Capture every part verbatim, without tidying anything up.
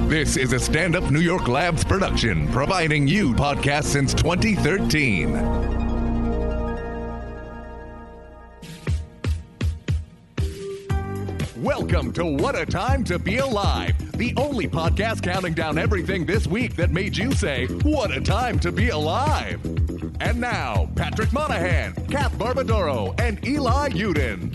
This is a Stand Up New York Labs production, providing you podcasts since twenty thirteen. Welcome to What a Time to Be Alive, the only podcast counting down everything this week that made you say, what a time to be alive. And now, Patrick Monahan, Kath Barbadoro, and Eli Uden.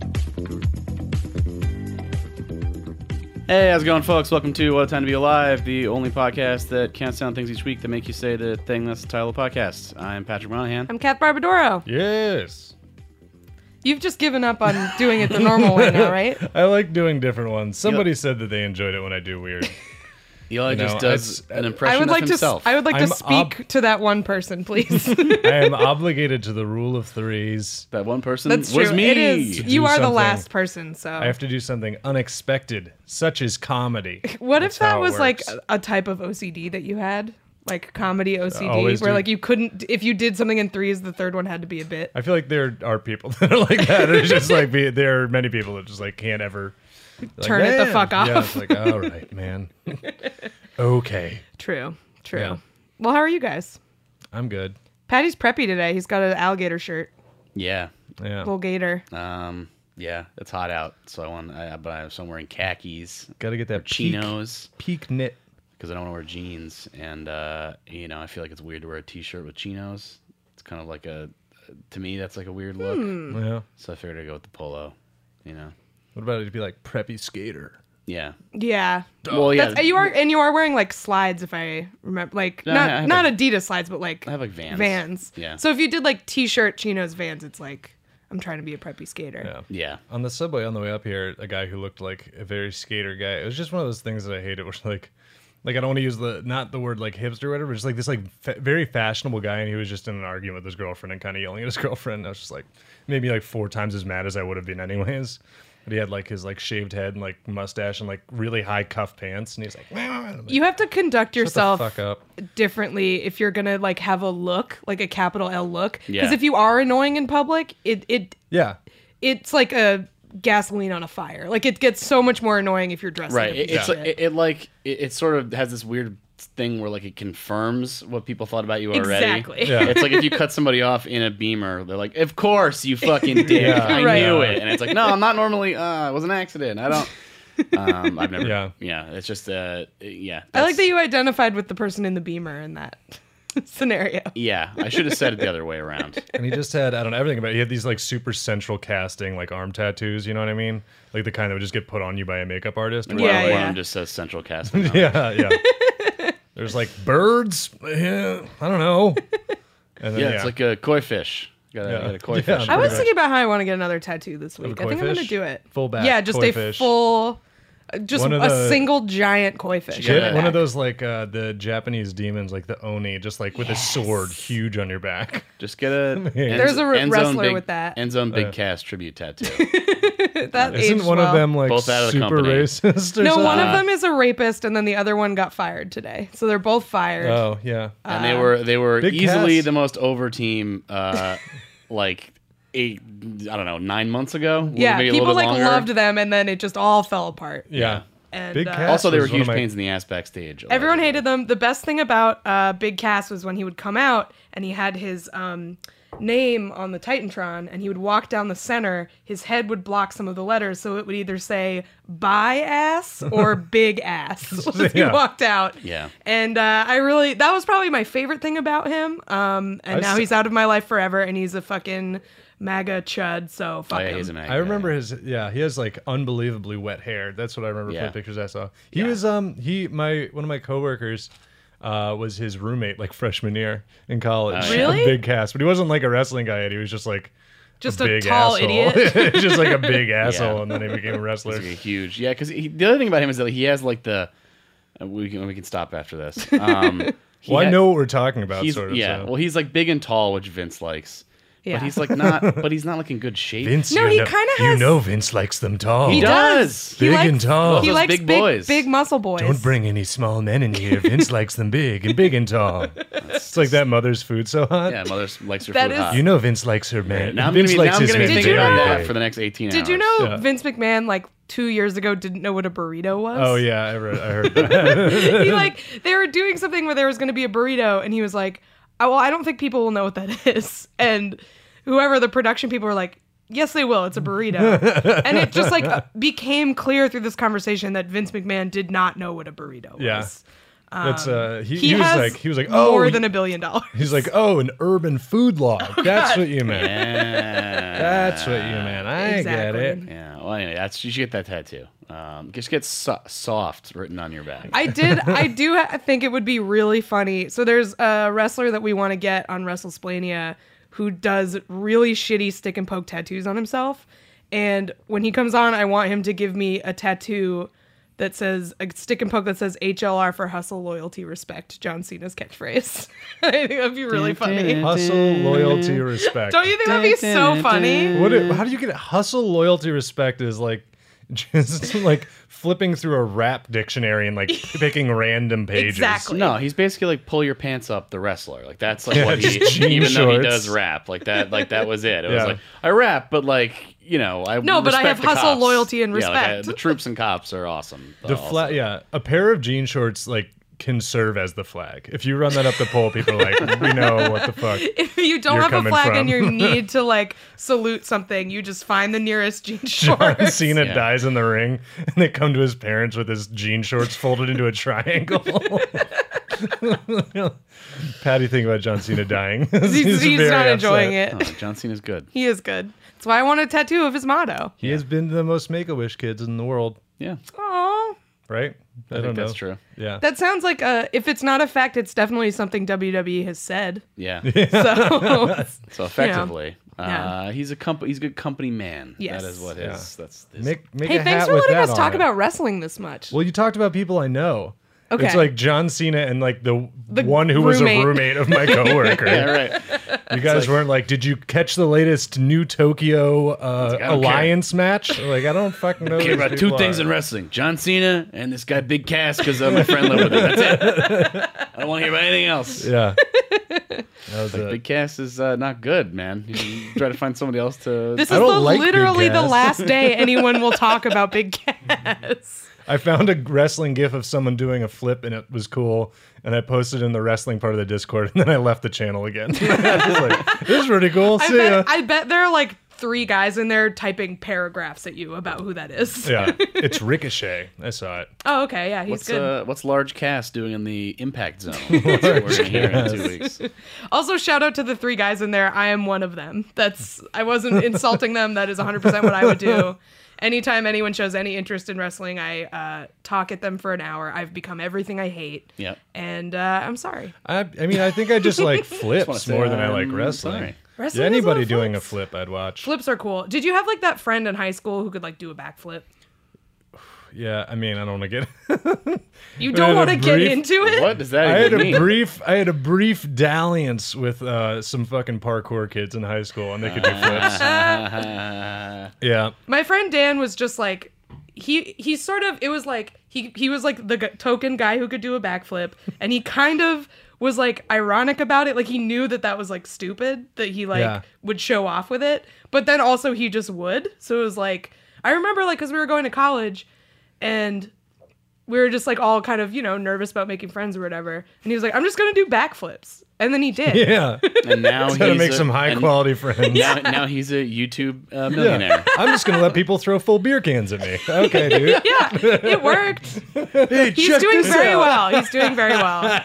Hey, how's it going, folks? Welcome to What a Time to Be Alive, the only podcast that counts down things each week that make you say the thing that's the title of the podcast. I'm Patrick Monahan. I'm Kath Barbadoro. Yes. You've just given up on doing it the normal way now, right? I like doing different ones. Somebody Yep. said that they enjoyed it when I do weird. Eli You just know, does I- an I impression I would of like himself. to. I would like I'm to speak ob- to that one person, please. I am obligated to the rule of threes. that one person That's was true. me. It is. To You do are the something. last person. So I have to do something unexpected, such as comedy. what That's if that how it was like works. a, a type of O C D that you had, like comedy O C D, Always where do. like you couldn't, if you did something in threes, the third one had to be a bit. I feel like there are people that are like that. It's just like be, there are many people that just like can't ever like, Turn it the "Man." fuck off. Yeah, it's like, all right, man. Okay, True. True. Yeah. Well, how are you guys? I'm good. Patty's preppy today. He's got an alligator shirt, Yeah. Yeah, little gator. Um, yeah, it's hot out, so I want. I, but I'm so I'm wearing khakis, got to get that peak, chinos, peak knit. because I don't want to wear jeans, and uh, you know, I feel like it's weird to wear a t-shirt with chinos. It's kind of like a, to me, that's like a weird look. Hmm. Yeah. So I figured I'd go with the polo. You know. What about it to be like preppy skater? Yeah. Yeah. Well, yeah. That's, you are, and you are wearing like slides, if I remember, like No, not I have not like- Adidas slides, but like I have like Vans. Vans. Yeah. So if you did like t-shirt, chinos, Vans, it's like I'm trying to be a preppy skater. Yeah. Yeah. On the subway on the way up here, a guy who looked like a very skater guy. It was just one of those things that I hated. Was like, like I don't want to use the not the word like hipster or whatever. But just like this like fa- very fashionable guy, and he was just in an argument with his girlfriend and kind of yelling at his girlfriend. And I was just like, maybe like four times as mad as I would have been anyways. But he had like his like shaved head and like mustache and like really high cuff pants, and he's like, "Like, You have to conduct shut the yourself fuck up." differently if you're gonna like have a look, like a capital L look. Because Yeah. if you are annoying in public, it it Yeah, it's like a gasoline on a fire. Like it gets so much more annoying if you're dressed Right. Like It, a it's piece of like, shit. it, it like it, it sort of has this weird thing where like it confirms what people thought about you already. Exactly. Yeah. It's like if you cut somebody off in a Beamer, they're like, "Of course, you fucking dick. Yeah. I Right. knew it." And it's like, "No, I'm not normally. Uh, it was an accident. I don't." Um, I've never. Yeah. Yeah. It's just. Uh. Yeah. I like that's- that you identified with the person in the Beamer in that scenario. Yeah. I should have said it the other way around. and he just had I don't know everything about it. He had these like super central casting like arm tattoos. You know what I mean? Like the kind that would just get put on you by a makeup artist. And Yeah, one, one yeah. of them just says Central Casting. on it. Yeah, yeah. There's like birds. Yeah, I don't know. And then, Yeah. It's like a koi fish. Got a, Yeah. got a koi Yeah. fish. I was Pretty thinking about how I want to get another tattoo this week. a I think koi I'm gonna fish? do it. Full back Yeah, just koi a fish. full, uh, just One of a the- single giant koi fish. Yeah. Get on one the of back. those like uh, the Japanese demons, like the oni, just like with a sword huge on your back. Just get a. end- There's a re- end zone wrestler big, with that. End zone big Uh, cast tribute tattoo. That Isn't aged one well. of them like Both out of the super company. racist? Or No, something? one of them is a rapist, and then the other one got fired today. So they're both fired. Oh yeah. and they were they were Big easily cast. the most over team uh like eight I don't know nine months ago. yeah, maybe a people little bit like longer. loved them, and then it just all fell apart. Yeah. And Big uh, cast. Also, they were was one huge of my- pains in the ass backstage. everyone allegedly. hated them. The best thing about uh, Big Cass was when he would come out and he had his um, name on the Titantron, and he would walk down the center. His head would block some of the letters, so it would either say "bye ass" or "big ass" as he Yeah. walked out. Yeah. And uh, I really, that was probably my favorite thing about him. Um, and I now s- he's out of my life forever, and he's a fucking MAGA chud. So fuck Oh, yeah, him. he's a mag I remember guy. his yeah, he has like unbelievably wet hair. That's what I remember Yeah. from the pictures I saw. He Yeah. was um he my one of my coworkers uh was his roommate like freshman year in college. Oh, yeah. Really? A big cast, but he wasn't like a wrestling guy yet. He was just like Just a, a big tall asshole. idiot. just like a big asshole, Yeah. and then he became a wrestler. He's like a huge yeah. Because the other thing about him is that he has like the uh, we can we can stop after this. Um, he Well, I had- know what we're talking about, He's, sort of. yeah. so. Well, he's like big and tall, which Vince likes. Yeah. But he's like not. But he's not like in good shape. Vince, No, you he know, kinda you has- know Vince likes them tall. He does. He Big likes, and tall. He Those likes big big, boys. big muscle boys. Don't bring any small men in here. Vince likes them big and big and tall. It's like that mother's food so hot. Yeah, mother likes her That food is- hot. You know Vince likes her man. now I'm Vince gonna be, likes now I'm his gonna be men thinking Did you about know- that for the next eighteen Did hours. you know Yeah. Vince McMahon like two years ago didn't know what a burrito was. Oh yeah, I, read, I heard that. He like they were doing something where there was going to be a burrito, and he was like, "Oh, well, I don't think people will know what that is." And whoever the production people were like, "Yes, they will. It's a burrito." And it just like became clear through this conversation that Vince McMahon did not know what a burrito Yeah. was. That's uh, he, He, he was has like, he was like, oh, more than a billion dollars. he's like, oh, an urban food log. That's God. what you meant. Yeah. That's what you meant. I Exactly. get it. Yeah. Well, anyway, that's you should get that tattoo. Um, just get so- soft written on your back. I did. I do ha- think it would be really funny. So there's a wrestler that we want to get on WrestleSplania who does really shitty stick and poke tattoos on himself. And when he comes on, I want him to give me a tattoo that says a stick and poke that says H L R for hustle, loyalty, respect. John Cena's catchphrist. I think that'd be really funny. Hustle, loyalty, respect. Don't you think that'd be so funny? What? It, how do you get it? Hustle, loyalty, respect is like just like flipping through a rap dictionary and like picking random pages. Exactly. No, he's basically like pull your pants up, the wrestler. Like that's like Yeah, what he, just jean even though he shorts. does rap, like that, like that was it. It was Yeah. like I rap, but like you know, I No, but I respect have the hustle, cops. loyalty, and Yeah, like, I- respect. the troops and cops are awesome. The also. flag, yeah, a pair of jean shorts like can serve as the flag. If you run that up the pole, people are like, we know what the fuck. If you don't You're have a coming flag from. and you need to like salute something, you just find the nearest jean shorts. John Cena Yeah. dies in the ring, and they come to his parents with his jean shorts folded into a triangle. How do you think about John Cena dying? He's, he's very not enjoying upset. it. Oh, John Cena's good. He is good. That's why I want a tattoo of his motto. He has been the most Make-A-Wish kids in the world, Yeah, Aww. right? I, I, don't think know. that's true. Yeah. That sounds like a, if it's not a fact, it's definitely something W W E has said. Yeah. So, So effectively, Yeah. uh, he's a company. He's a good company man. Yes. That is what Yeah. his. That's his, make make hey, a thanks hat for with letting that us talk on it. about wrestling this much. Well, you talked about people I know. Okay. It's like John Cena and like the, The one who was a roommate. roommate of my coworker. yeah, right. You guys weren't like, did you catch the latest new Tokyo uh, like, I don't alliance match? Like, I don't fucking know. I care these about two people things are. in wrestling: John Cena and this guy Big Cass, because uh, my friend lived with him. That's it. I don't want to hear about anything else. Yeah. That was Like, it. Big Cass is uh, not good, man. You can try to find somebody else to. This I is don't the, like Big literally the Cass. last day anyone will talk about Big Cass. I found a wrestling gif of someone doing a flip and it was cool, and I posted in the wrestling part of the Discord, and then I left the channel again. I was like, this is pretty cool. I See ya. bet, I bet there are like three guys in there typing paragraphs at you about who that is. Yeah, it's Ricochet. I saw it. Oh, okay. Yeah, he's What's good. uh, what's Large Cass doing in the Impact Zone? That's what we're gonna hear in two weeks. Also, shout out to the three guys in there. I am one of them. That's I wasn't insulting them. That is one hundred percent what I would do. Anytime anyone shows any interest in wrestling, I uh, talk at them for an hour. I've become everything I hate. Yep. And uh, I'm sorry. I, I mean, I think I just like wanna flips say, more than I like um, wrestling. sorry. Wrestling Yeah, is a lot anybody of doing a flips. flip, I'd watch. Flips are cool. Did you have like that friend in high school who could like do a backflip? Yeah, I mean, I don't want to get. You I don't had want a to get brief- into it? What does that I had even a mean? brief, I had a brief dalliance with uh, some fucking parkour kids in high school, and they could do flips. Uh, Yeah, My friend Dan was just like he he sort of it was like he he was like the g- token guy who could do a backflip, and he kind of was like ironic about it. Like he knew that that was like stupid that he like Yeah. would show off with it, but then also he just would. So it was like I remember like because we were going to college, and we were just like all kind of you know nervous about making friends or whatever, and he was like, "I'm just gonna do backflips," and then he did. yeah. and now Gotta he's make a- some high and quality friends. Now, now he's a YouTube uh, millionaire. I'm just gonna let people throw full beer cans at me. Okay, dude. Yeah, it worked. Hey, He's check doing this very out. well. He's doing very well.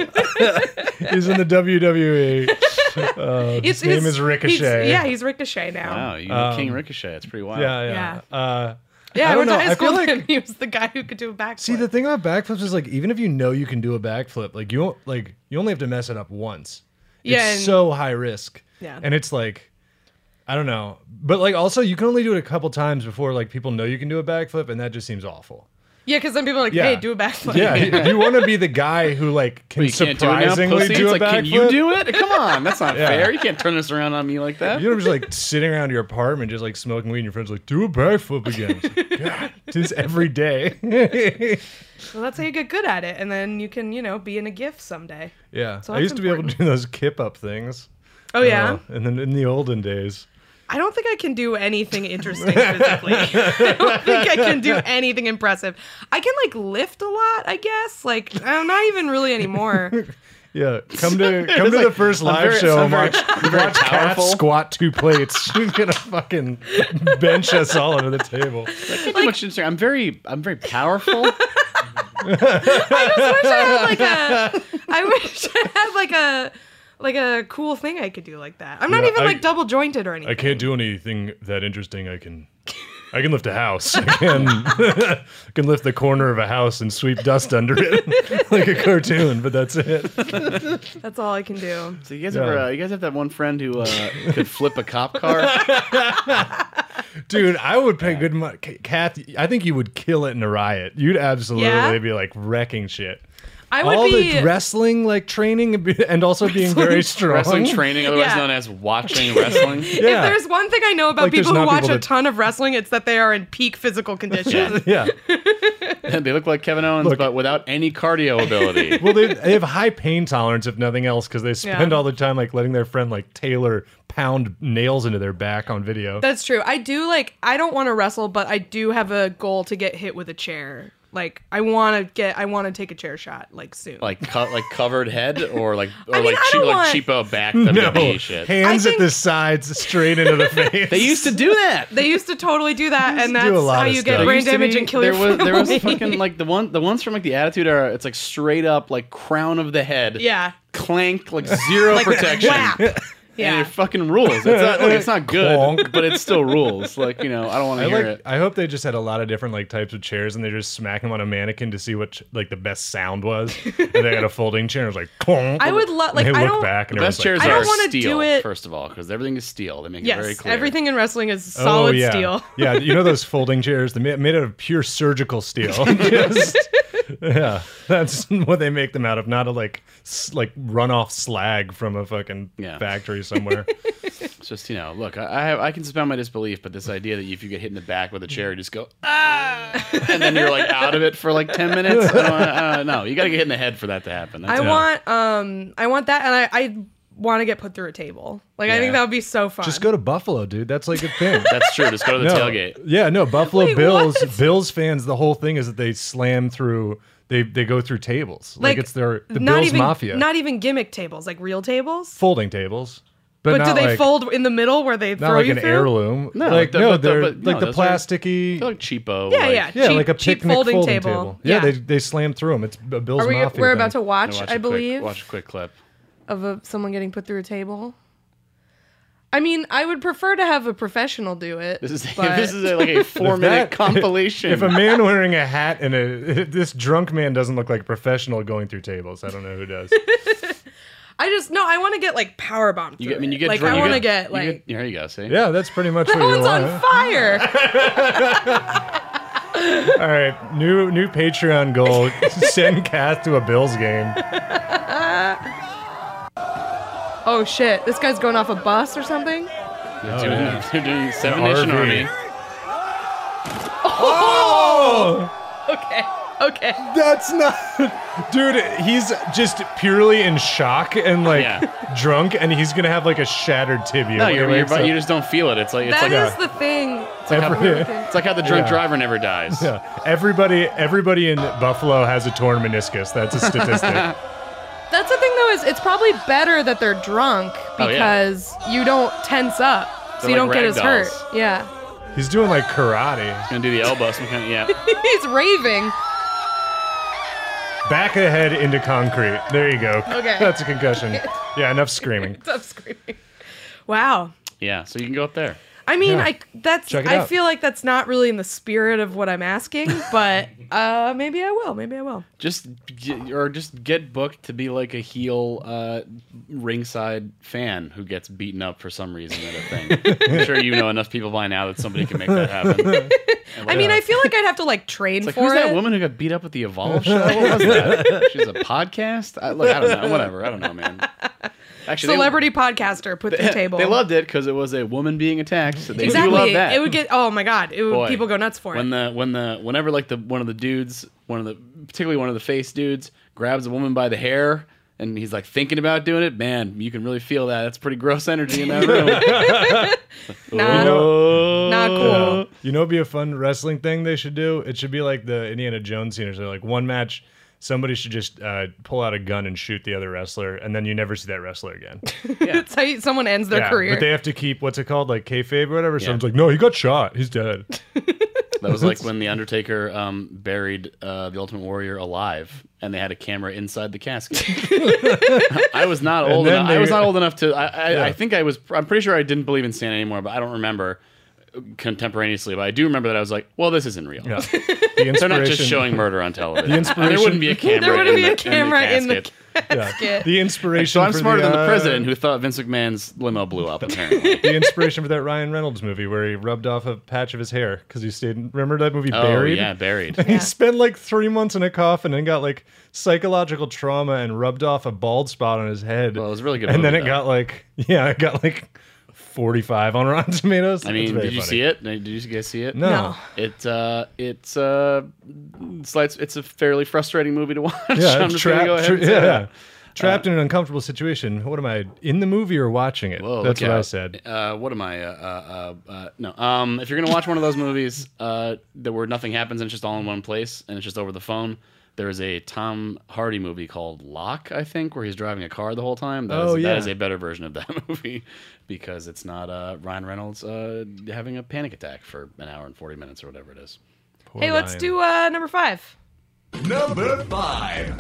He's in the W W E. Uh, his It's- name his- is Ricochet. he's- yeah, he's Ricochet now. Wow, you Um, King Ricochet. It's pretty wild. yeah, yeah. Yeah. Uh, Yeah, I I, don't went to know. high I school feel with like- him. He was the guy who could do a backflip. See, the thing about backflips is like even if you know you can do a backflip, like you don't, like you only have to mess it up once. Yeah, it's and- so high risk. Yeah. and it's like, I don't know, but like also you can only do it a couple times before like people know you can do a backflip, and that just seems awful. yeah, because then people are like, Yeah. hey, do a backflip. Yeah, you, you want to be the guy who like can But you can't do it now, surprisingly pussy. do It's a like, backflip. can you do it? Come on, that's not Yeah. fair. You can't turn this around on me like that. You know, just like sitting around your apartment, just like smoking weed, and your friends like, do a backflip again. It's like, God, do this every day. Well, that's how you get good at it, and then you can, you know, be in a GIF someday. Yeah, So I that's used to be able to important. do those kip up things. Oh yeah, Uh, and then in the olden days, I don't think I can do anything interesting physically. I don't think I can do anything impressive. I can like lift a lot, I guess. Like I'm not even really anymore. Yeah, come to come to like- the first I'm live very- show I'm and very- watch, I'm very watch Kat powerful. squat two plates. She's gonna fucking bench us all over the table. Like, too much interesting. I'm very, I'm very powerful. I just wish I had like a. I wish I had like a. Like a cool thing I could do like that. I'm not Yeah, even I- like double jointed or anything. I can't do anything that interesting. I can, I can lift a house. I can, I can lift the corner of a house and sweep dust under it like a cartoon. But that's it. That's all I can do. So you guys Yeah. ever, uh, you guys have that one friend who uh, could flip a cop car? Dude, I would pay good money. Kath, I think you would kill it in a riot. You'd absolutely Yeah? be like wrecking shit. I would All be. the wrestling like training and be- and also being very strong. Wrestling training, otherwise Yeah. known as watching wrestling. If Yeah. there's one thing I know about Like, there's people who not watch people a that- ton of wrestling, it's that they are in peak physical condition. Yeah. They look like Kevin Owens, Look. but without any cardio ability. Well, they, they have high pain tolerance, if nothing else, because they spend Yeah. all the time like letting their friend like Taylor pound nails into their back on video. That's true. I do like. I don't want to wrestle, but I do have a goal to get hit with a chair. Like I want to get. I want to take a chair shot like soon. Like co- like covered head or like or I mean, like, I cheap, don't like want- cheapo back W W E no, shit. hands I at think- the sides, straight into the face. They used to do that. They used to totally do that, and do that's a lot how of you stuff. get There brain used to damage be- and kill there your was there was family. fucking like the one the ones from like the Attitude Era. It's like straight up like crown of the head. Yeah. Clank like zero Like protection. whap. And Yeah. it fucking rules. It's not, look, it's not good, Clonk. but it still rules. Like, you know, I don't want to I hear like. it. I hope they just had a lot of different like types of chairs, and they just smack them on a mannequin to see what like the best sound was. And they had a folding chair. And it was like, clonk. I would love. And Like they I look don't. back, and The best chairs everyone's like, I are don't wanna steel, do it- first of all, because everything is steel. They make it very Yes, clear. everything in wrestling is Oh, solid yeah. steel. Yeah, you know those folding chairs? They're ma- made out of pure surgical steel. Just- yeah, that's what they make them out of, not a like s- like runoff slag from a fucking Yeah. factory somewhere. It's just, you know, look, I I, have, I can suspend my disbelief, but this idea that if you get hit in the back with a chair, you just go, ah, and then you're like out of it for like ten minutes. I don't, I don't know. You got to get hit in the head for that to happen. That's I it. want. Um. I want that, and I. I want to get put through a table. Like I Yeah. think that would be so fun. Just go to Buffalo, dude. That's like a thing. That's true. Just go to the no, tailgate. Yeah, no, Buffalo Wait, Bills what? Bills fans, the whole thing is that they slam through they they go through tables. Like, Like, it's their the not Bills even Mafia. not even gimmick tables, like real tables. folding tables. But, But, not do they like, fold in the middle where they not throw like you an through? heirloom. No, like the- no, but the- they're but no, like the those are- plasticky They're like cheapo. Yeah, like, yeah. yeah, cheap- like a cheap picnic folding folding, table. table. Yeah, Yeah. they they slam through them. It's a Bills Are we? Mafia. We're thing. about to watch, Watch I a quick- believe, watch a quick clip. of a, someone getting put through a table. I mean, I would prefer to have a professional do it. This is but- this is a, like a four If minute that- compilation. If a man wearing a hat and a this drunk man doesn't look like a professional going through tables, I don't know who does. I just no. I want to get like power bombed. you through get, I mean, you it. get like drunk. I you want to get, get you like. Here you go. See. Yeah, that's pretty much That what you one's on want. fire. All right, new new Patreon goal: send Kath to a Bills game. Oh shit! This guy's going off a bus or something. They're doing, yeah. they're doing Seven An Nation R V. Army. Oh, Okay. Okay. that's not, dude. He's just purely in shock and like Yeah. drunk, and he's gonna have like a shattered tibia. No, when he you're, you're, wakes up. you just don't feel it. It's like it's That like is the thing. it's like, how, Every- it's like how the drunk Yeah. driver never dies. Yeah, everybody, everybody in Buffalo has a torn meniscus. That's a statistic. That's the thing though, is it's probably better that they're drunk Oh, yeah. because you don't tense up, so They're you like don't get as hurt. ragdolls. Yeah. He's doing like karate. Gonna do the elbow. Some kind of, yeah. He's raving. Back of the head into concrete. There you go. Okay. That's a concussion. Yeah, enough screaming. Stop screaming. Wow. Yeah. So you can go up there. I mean, Yeah. I that's Check it I out. feel like that's not really in the spirit of what I'm asking, but uh maybe I will. Maybe I will. Just get, or just get booked to be like a heel uh, ringside fan who gets beaten up for some reason at a thing. I'm sure you know enough people by now that somebody can make that happen. And I like, mean, I feel like I'd have to like train it's like, for who's it. that woman who got beat up at the Evolve show? What was that? She's a podcast. I, look, I don't know. Whatever. I don't know, man. Actually, they- Celebrity podcaster put through table. They loved it because it was a woman being attacked. So they exactly. do love that. It would get. Oh my god! It would. Boy, people go nuts for when it. the when the whenever like the one of the dudes, one of the particularly one of the face dudes grabs a woman by the hair And he's like thinking about doing it. Man, you can really feel that. That's pretty gross energy in that room. Nah, Oh. not cool. You know, it'd be a fun wrestling thing they should do. It should be like the Indiana Jones scene. So like one match, somebody should just uh, pull out a gun and shoot the other wrestler, and then you never see that wrestler again. That's how you, someone ends their yeah, career. but they have to keep what's it called, like kayfabe or whatever. Someone's like, no, he got shot. He's dead. That was like when the Undertaker um, buried uh, the Ultimate Warrior alive, and they had a camera inside the casket. I was not And old then enough. they- I was not old enough to. I, I, Yeah. I think I was. I'm pretty sure I didn't believe in Santa anymore, but I don't remember contemporaneously. But I do remember that I was like, well, this isn't real. Yeah. The They're not just inspiration- showing murder on television. The inspiration- There wouldn't be a camera. There wouldn't in be the, a camera in in the the casket. Yeah. The inspiration. So I'm for smarter the, than the uh, president who thought Vince McMahon's limo blew up. Apparently. The inspiration for that Ryan Reynolds movie where he rubbed off a patch of his hair because he stayed. Remember that movie, Oh Buried? yeah, buried. He spent like three months in a coffin and got like psychological trauma and rubbed off a bald spot on his head. Well, it was a really good. and movie, then it though. got like, yeah, it got like forty-five on Rotten Tomatoes. I It's mean, very did you funny. see it? Did you guys see it? No. No. It uh, it's uh, it's like it's a fairly frustrating movie to watch. Yeah, I'm it's just gonna trapped. go ahead tra- and say yeah, that. trapped in an uncomfortable situation. What am I in the movie or watching it? Whoa, That's look what I out. said. Uh, what am I? Uh, uh, uh, uh, no. Um, if you're gonna watch one of those movies uh, that where nothing happens and it's just all in one place and it's just over the phone, there is a Tom Hardy movie called Lock, I think, where he's driving a car the whole time. That Oh, is, yeah. that is a better version of that movie because it's not uh, Ryan Reynolds uh, having a panic attack for an hour and forty minutes or whatever it is. Poor Hey, let's Ryan. do uh, number five. Number five.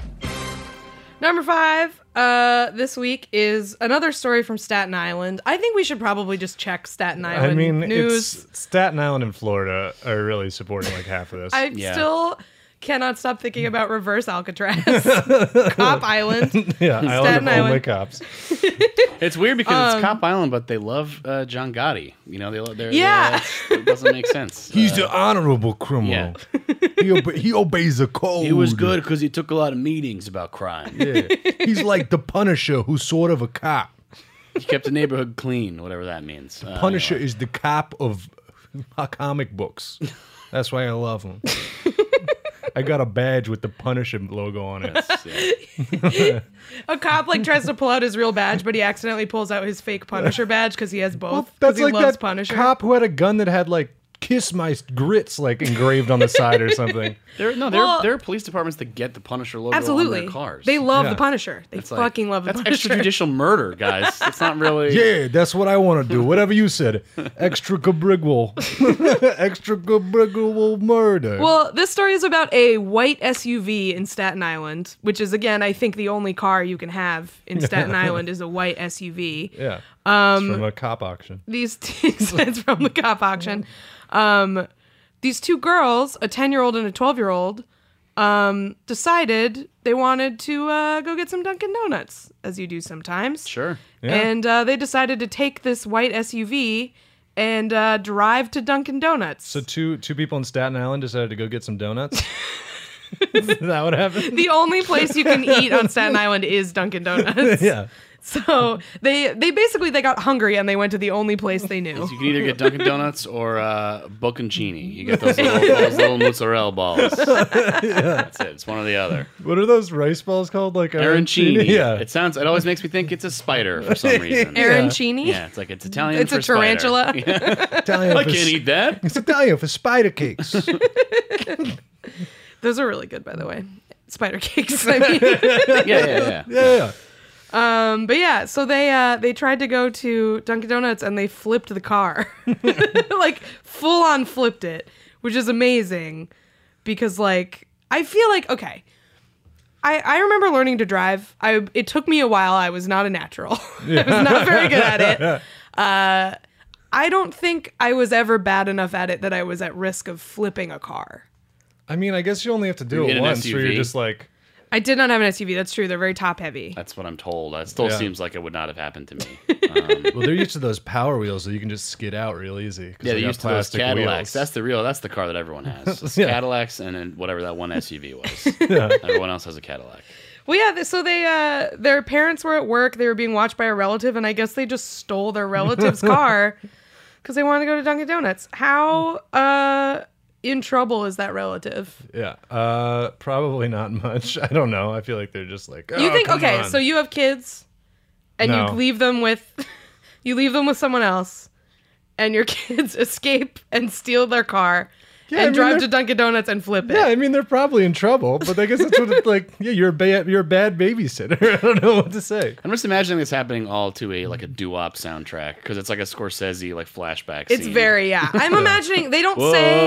Number five uh, this week is another story from Staten Island. I think we should probably just check Staten Island I mean, news. it's Staten Island and Florida are really supporting like half of this. I Yeah. still cannot stop thinking about reverse Alcatraz, Cop Island. yeah, Island Staten of only Island. cops. It's weird because Um, it's Cop Island, but they love uh, John Gotti. You know, they love. they're- Yeah. they're- it doesn't make sense. Uh, the honorable criminal. he, obe- he obeys the code. it was good because he took a lot of meetings about crime. Yeah. He's like the Punisher, who's sort of a cop. He kept the neighborhood clean, whatever that means. Uh, Punisher anyway. is the cop of comic books. That's why I love him. I got a badge with the Punisher logo on it. Yeah. A cop like tries to pull out his real badge, but he accidentally pulls out his fake Punisher badge because he has both. 'cause That's he like loves that Punisher. cop who had a gun that had like "Kiss My Grits" like engraved on the side or something. There, no, there, Well- there are police departments that get the Punisher logo Absolutely, on their cars. they love Yeah. the Punisher. They It's like- fucking love the That's Punisher. extrajudicial murder, guys. It's not really. Yeah, that's what I want to do. Whatever you said. Extra cabrigwal. Extra cabrigwal murder. Well, this story is about a white S U V in Staten Island, which is again, I think the only car you can have in Staten Island is a white S U V. Yeah, um, it's from a cop auction. These two, it's from the cop auction. Um, these two girls, a ten-year-old and a twelve-year-old, um, decided they wanted to uh, go get some Dunkin' Donuts, as you do sometimes. Sure. Yeah. And uh, they decided to take this white S U V and uh, drive to Dunkin' Donuts. So two two people in Staten Island decided to go get some donuts. Is that what happened? the only place you can eat on Staten Island is Dunkin' Donuts. Yeah. So they they basically they got hungry and they went to the only place they knew. You can either get Dunkin' Donuts or uh, Bocconcini. You get those little, those little mozzarella balls. That's it. It's one or the other. What are those rice balls called? Like Arancini. Yeah. It sounds. It always makes me think it's a spider for some reason. Arancini? Yeah, it's like it's Italian. It's a for spider. tarantula. Yeah. Italian I for, can't eat that. It's Italian for spider cakes. Those are really good, by the way. Spider cakes. I mean. Yeah, yeah, yeah. Yeah. Um, but yeah, so they uh, they tried to go to Dunkin' Donuts and they flipped the car, like full on flipped it, which is amazing because like I feel like okay, I I remember learning to drive. I it took me a while. I was not a natural. I was not very good at it. Uh, I don't think I was ever bad enough at it that I was at risk of flipping a car. I mean, I guess you only have to do You it get an once, S U where V. you're just like, I did not have an S U V. That's true. They're very top heavy. That's what I'm told. That still Yeah. seems like it would not have happened to me. Um, well, they're used to those power wheels, so you can just skid out real easy. 'cause yeah, they they're got used to those plastic Cadillacs. wheels. That's the real. That's the car that everyone has. It's Yeah. Cadillacs and then whatever that one S U V was. Everyone else has a Cadillac. Well, yeah. th- So they, uh, their parents were at work. They were being watched by a relative, and I guess they just stole their relative's car because they wanted to go to Dunkin' Donuts. How, uh, in trouble is that relative? Yeah, uh, probably not much. I don't know. I feel like they're just like, oh, You think come okay, on. so you have kids, and No. you leave them with, you leave them with someone else, and your kids escape and steal their car, Yeah, I and mean, drive they're- to Dunkin' Donuts and flip it. Yeah, I mean they're probably in trouble, but I guess that's what it's like. Yeah, you're a bad, you're a bad babysitter. I don't know what to say. I'm just imagining this happening all to a like a doo-wop soundtrack because it's like a Scorsese like flashback. It's scene. very yeah. I'm imagining they don't say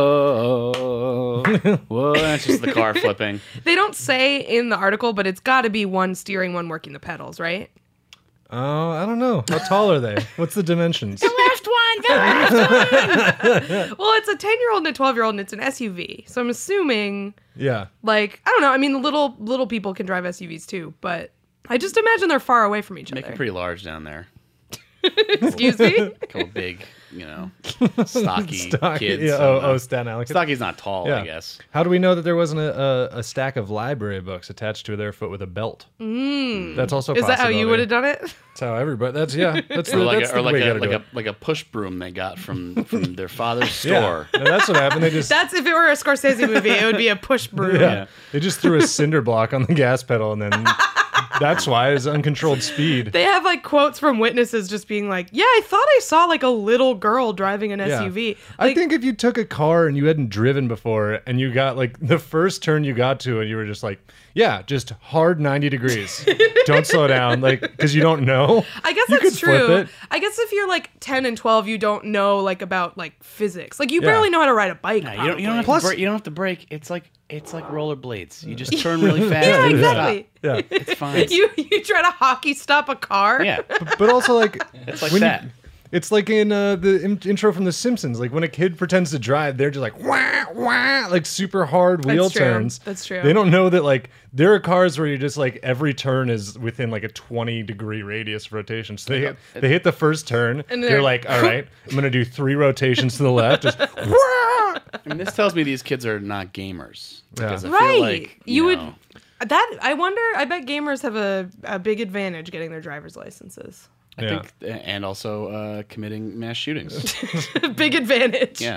Whoa, whoa! That's just the car flipping. they don't say in the article, but it's got to be one steering, one working the pedals, right? Oh, I don't know. How tall are they? What's the dimensions? Left one, the left one. Well, it's a ten year old and a twelve year old, and it's an S U V. So I'm assuming, Yeah. like, I don't know. I mean, the little little people can drive S U Vs too, but I just imagine they're far away from each Make it other. pretty large down there. Excuse me. A couple big, you know, stocky Stocky. kids. Yeah. I Oh, don't know. oh, Staten Island. Stocky's not tall, Yeah. I guess. How do we know that there wasn't a, a, a stack of library books attached to their foot with a belt? Mm. That's also a Is that how you possibility. would have done it? That's how everybody. That's yeah. That's Or the, like that's a, the or like way you a gotta like do a it. like a push broom they got from from their father's Yeah. store. No, that's what happened. They just That's if it were a Scorsese movie, it would be a push broom. yeah. Yeah. They just threw a cinder block on the gas pedal, and then that's why it's uncontrolled speed. They have like quotes from witnesses just being like, "Yeah, I thought I saw like a little girl driving an Yeah. S U V." I Like, think if you took a car and you hadn't driven before and you got like the first turn you got to and you were just like, yeah, just hard ninety degrees. Don't slow down, like, because you don't know. I guess You that's could flip true. it. I guess if you're like ten and twelve, you don't know like about like physics. Like you Yeah. barely know how to ride a bike. Yeah, you don't you don't have probably. to break, you don't have to brake. It's like it's like rollerblades. You just turn really fast. Yeah, and exactly. Yeah. Stop. It's fine. You you try to hockey stop a car. yeah, But also, like, it's like when you- that. it's like in uh, the in- intro from The Simpsons. Like when a kid pretends to drive, they're just like wah wah, like super hard wheel true. turns. That's true. They don't know that like there are cars where you're just like every turn is within like a twenty degree radius rotation. So they hit, they hit the first turn, And they're, they're- like, all right, I'm gonna do three rotations to the left. Just wah! I mean, this tells me these kids are not gamers. Because I Right. feel like You you, would- know, That I wonder. I bet gamers have a, a big advantage getting their driver's licenses. I Yeah. think, and also uh, committing mass shootings. Big advantage. Yeah.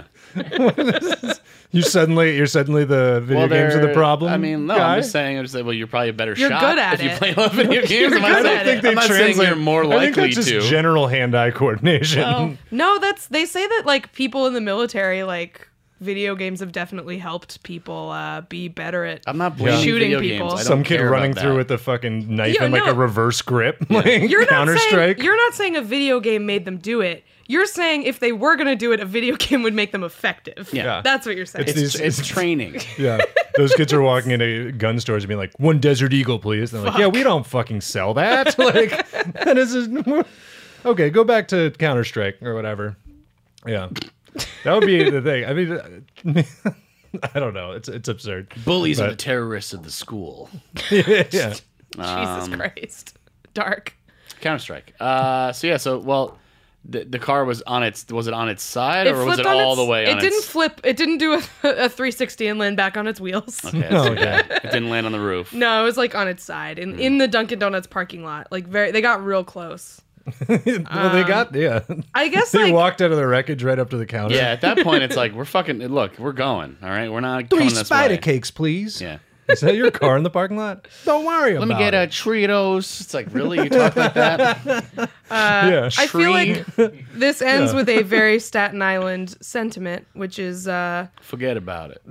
You suddenly you're suddenly the video games are the they're- problem. I mean, no, guy? I'm just saying. I'm just saying. Well, you're probably a better You're shot good at if you it. play a lot of video games. You're I'm not good saying, at it. I'm not saying you're more I think likely that's just to. general hand-eye coordination. Well, No, that's they say that like people in the military, like video games have definitely helped people uh, be better at. I'm not blaming Shooting video people. games. I don't Some kid care running about through that. with a fucking knife Yeah, and like no. a reverse grip, like You're not Counter saying Strike. you're not saying a video game made them do it. You're saying if they were gonna do it, a video game would make them effective. Yeah. That's what you're saying. It's It's, these- it's training. Yeah, those kids are walking into gun stores and being like, "One Desert Eagle, please." And they're like, "Yeah, we don't fucking sell that." Like, that is a- okay. Go back to Counter Strike or whatever. Yeah, that would be the thing. I mean, I don't know. It's it's absurd. Bullies are But- the terrorists of the school. yeah. Jesus Um, Christ, dark. Counter Strike. Uh, so yeah. So well, the the car was on its was it on its side or was flipped it on all its- the way? It on didn't its, flip. It didn't do a, a three sixty and land back on its wheels. Okay, that's Oh, too bad. It didn't land on the roof. No, it was like on its side in in the Dunkin' Donuts parking lot. Like very, they got real close. well, they got yeah. I guess They like walked out of the wreckage right up to the counter. Yeah, at that point it's like we're fucking. Look, we're going. All right, we're not Three coming this spider way. cakes, please. Yeah. Is that your car in the parking lot? Don't worry Let about me get it. a Cheetos. It's like really you talk like that. yeah. I feel Tree. like this ends Yeah. with a very Staten Island sentiment, which is uh, Forget about it.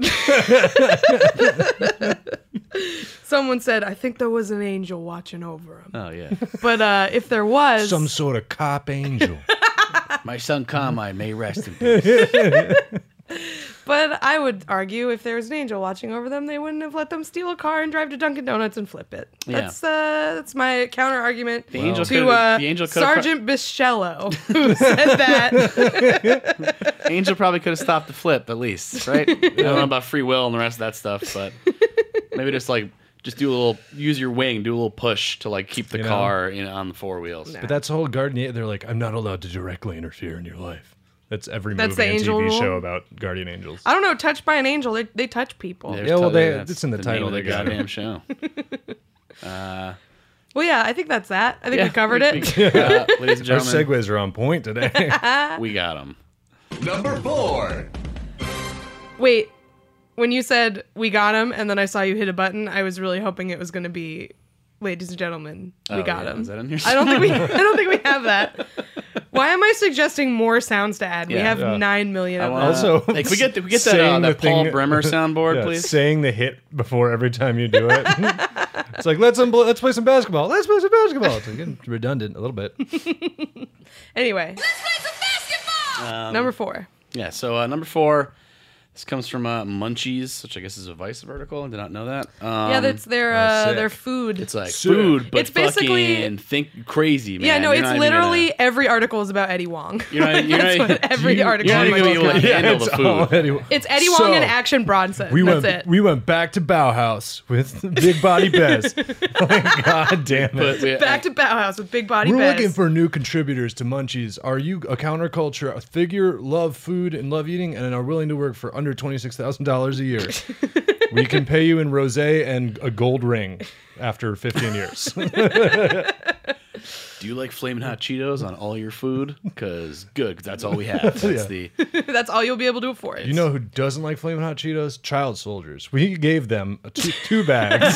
someone said, "I think there was an angel watching over him," Oh yeah. but uh, if there was, Some sort of cop angel. My son Carmine may rest in peace. but I would argue if there was an angel watching over them, they wouldn't have let them steal a car and drive to Dunkin' Donuts and flip it. Yeah. That's uh, that's my counter argument The angel to could've- uh, the angel could've- Sergeant Bischello, who said that. Angel probably could have stopped the flip at least, right? I don't know about free will and the rest of that stuff, but maybe just like just do a little use your wing, do a little push to like keep the You know? car you know, on the four wheels. But that's the whole guardian. They're like, I'm not allowed to directly interfere in your life. That's every That's movie the and angel T V rule? show about guardian angels. I don't know, touched by an angel, they they touch people. There's Yeah, well, totally- they- that's it's in the name title, of the they got it. goddamn show. Uh, Well, yeah, I think that's that. I think yeah, we covered it. we- uh, ladies and Our gentlemen, segues are on point today. we got them. Number four. Wait, when you said we got him, and then I saw you hit a button, I was really hoping it was going to be, ladies and gentlemen, we Oh, got yeah. him. Is that in here? I don't think we. I don't think we have that. Why am I suggesting more sounds to add? we Yeah. have Yeah. nine million I of wanna- them. Also, Hey, can we get, can we get that, uh, saying the that Paul thing- Bremer soundboard, Yeah, please? saying the hit before every time you do it. It's like let's unbl- let's play some basketball. Let's play some basketball. It's again redundant a little bit. Anyway, Um, number four. Yeah, so uh, number four, this comes from uh, Munchies, which I guess is a Vice vertical. I did not know that. Um, Yeah, that's their oh, uh, sick. their food. It's like Sick. food, but It's basically- fucking think crazy, man. yeah, no, You're it's not even literally gonna- every article is about Eddie Wong. You're not, you're That's not, what every you- article you're not on even my gonna be able to Wikipedia. handle the it's food. all anyway. It's Eddie So, Wong and Action Bronson. We That's went it. we went back to Bauhaus with Big Body Bez. Like, God damn it. But we- Back to Bauhaus with Big Body We're Bez. looking for new contributors to Munchies. Are you a counterculture, a figure, love food and love eating, and are willing to work for under twenty-six thousand dollars a year? We can pay you in rosé and a gold ring after fifteen years. Do you like Flamin' Hot Cheetos on all your food? Because good, 'cause that's all we have. That's the That's all you'll be able to afford. You know who doesn't like Flamin' Hot Cheetos? Child soldiers. We gave them a two, two bags.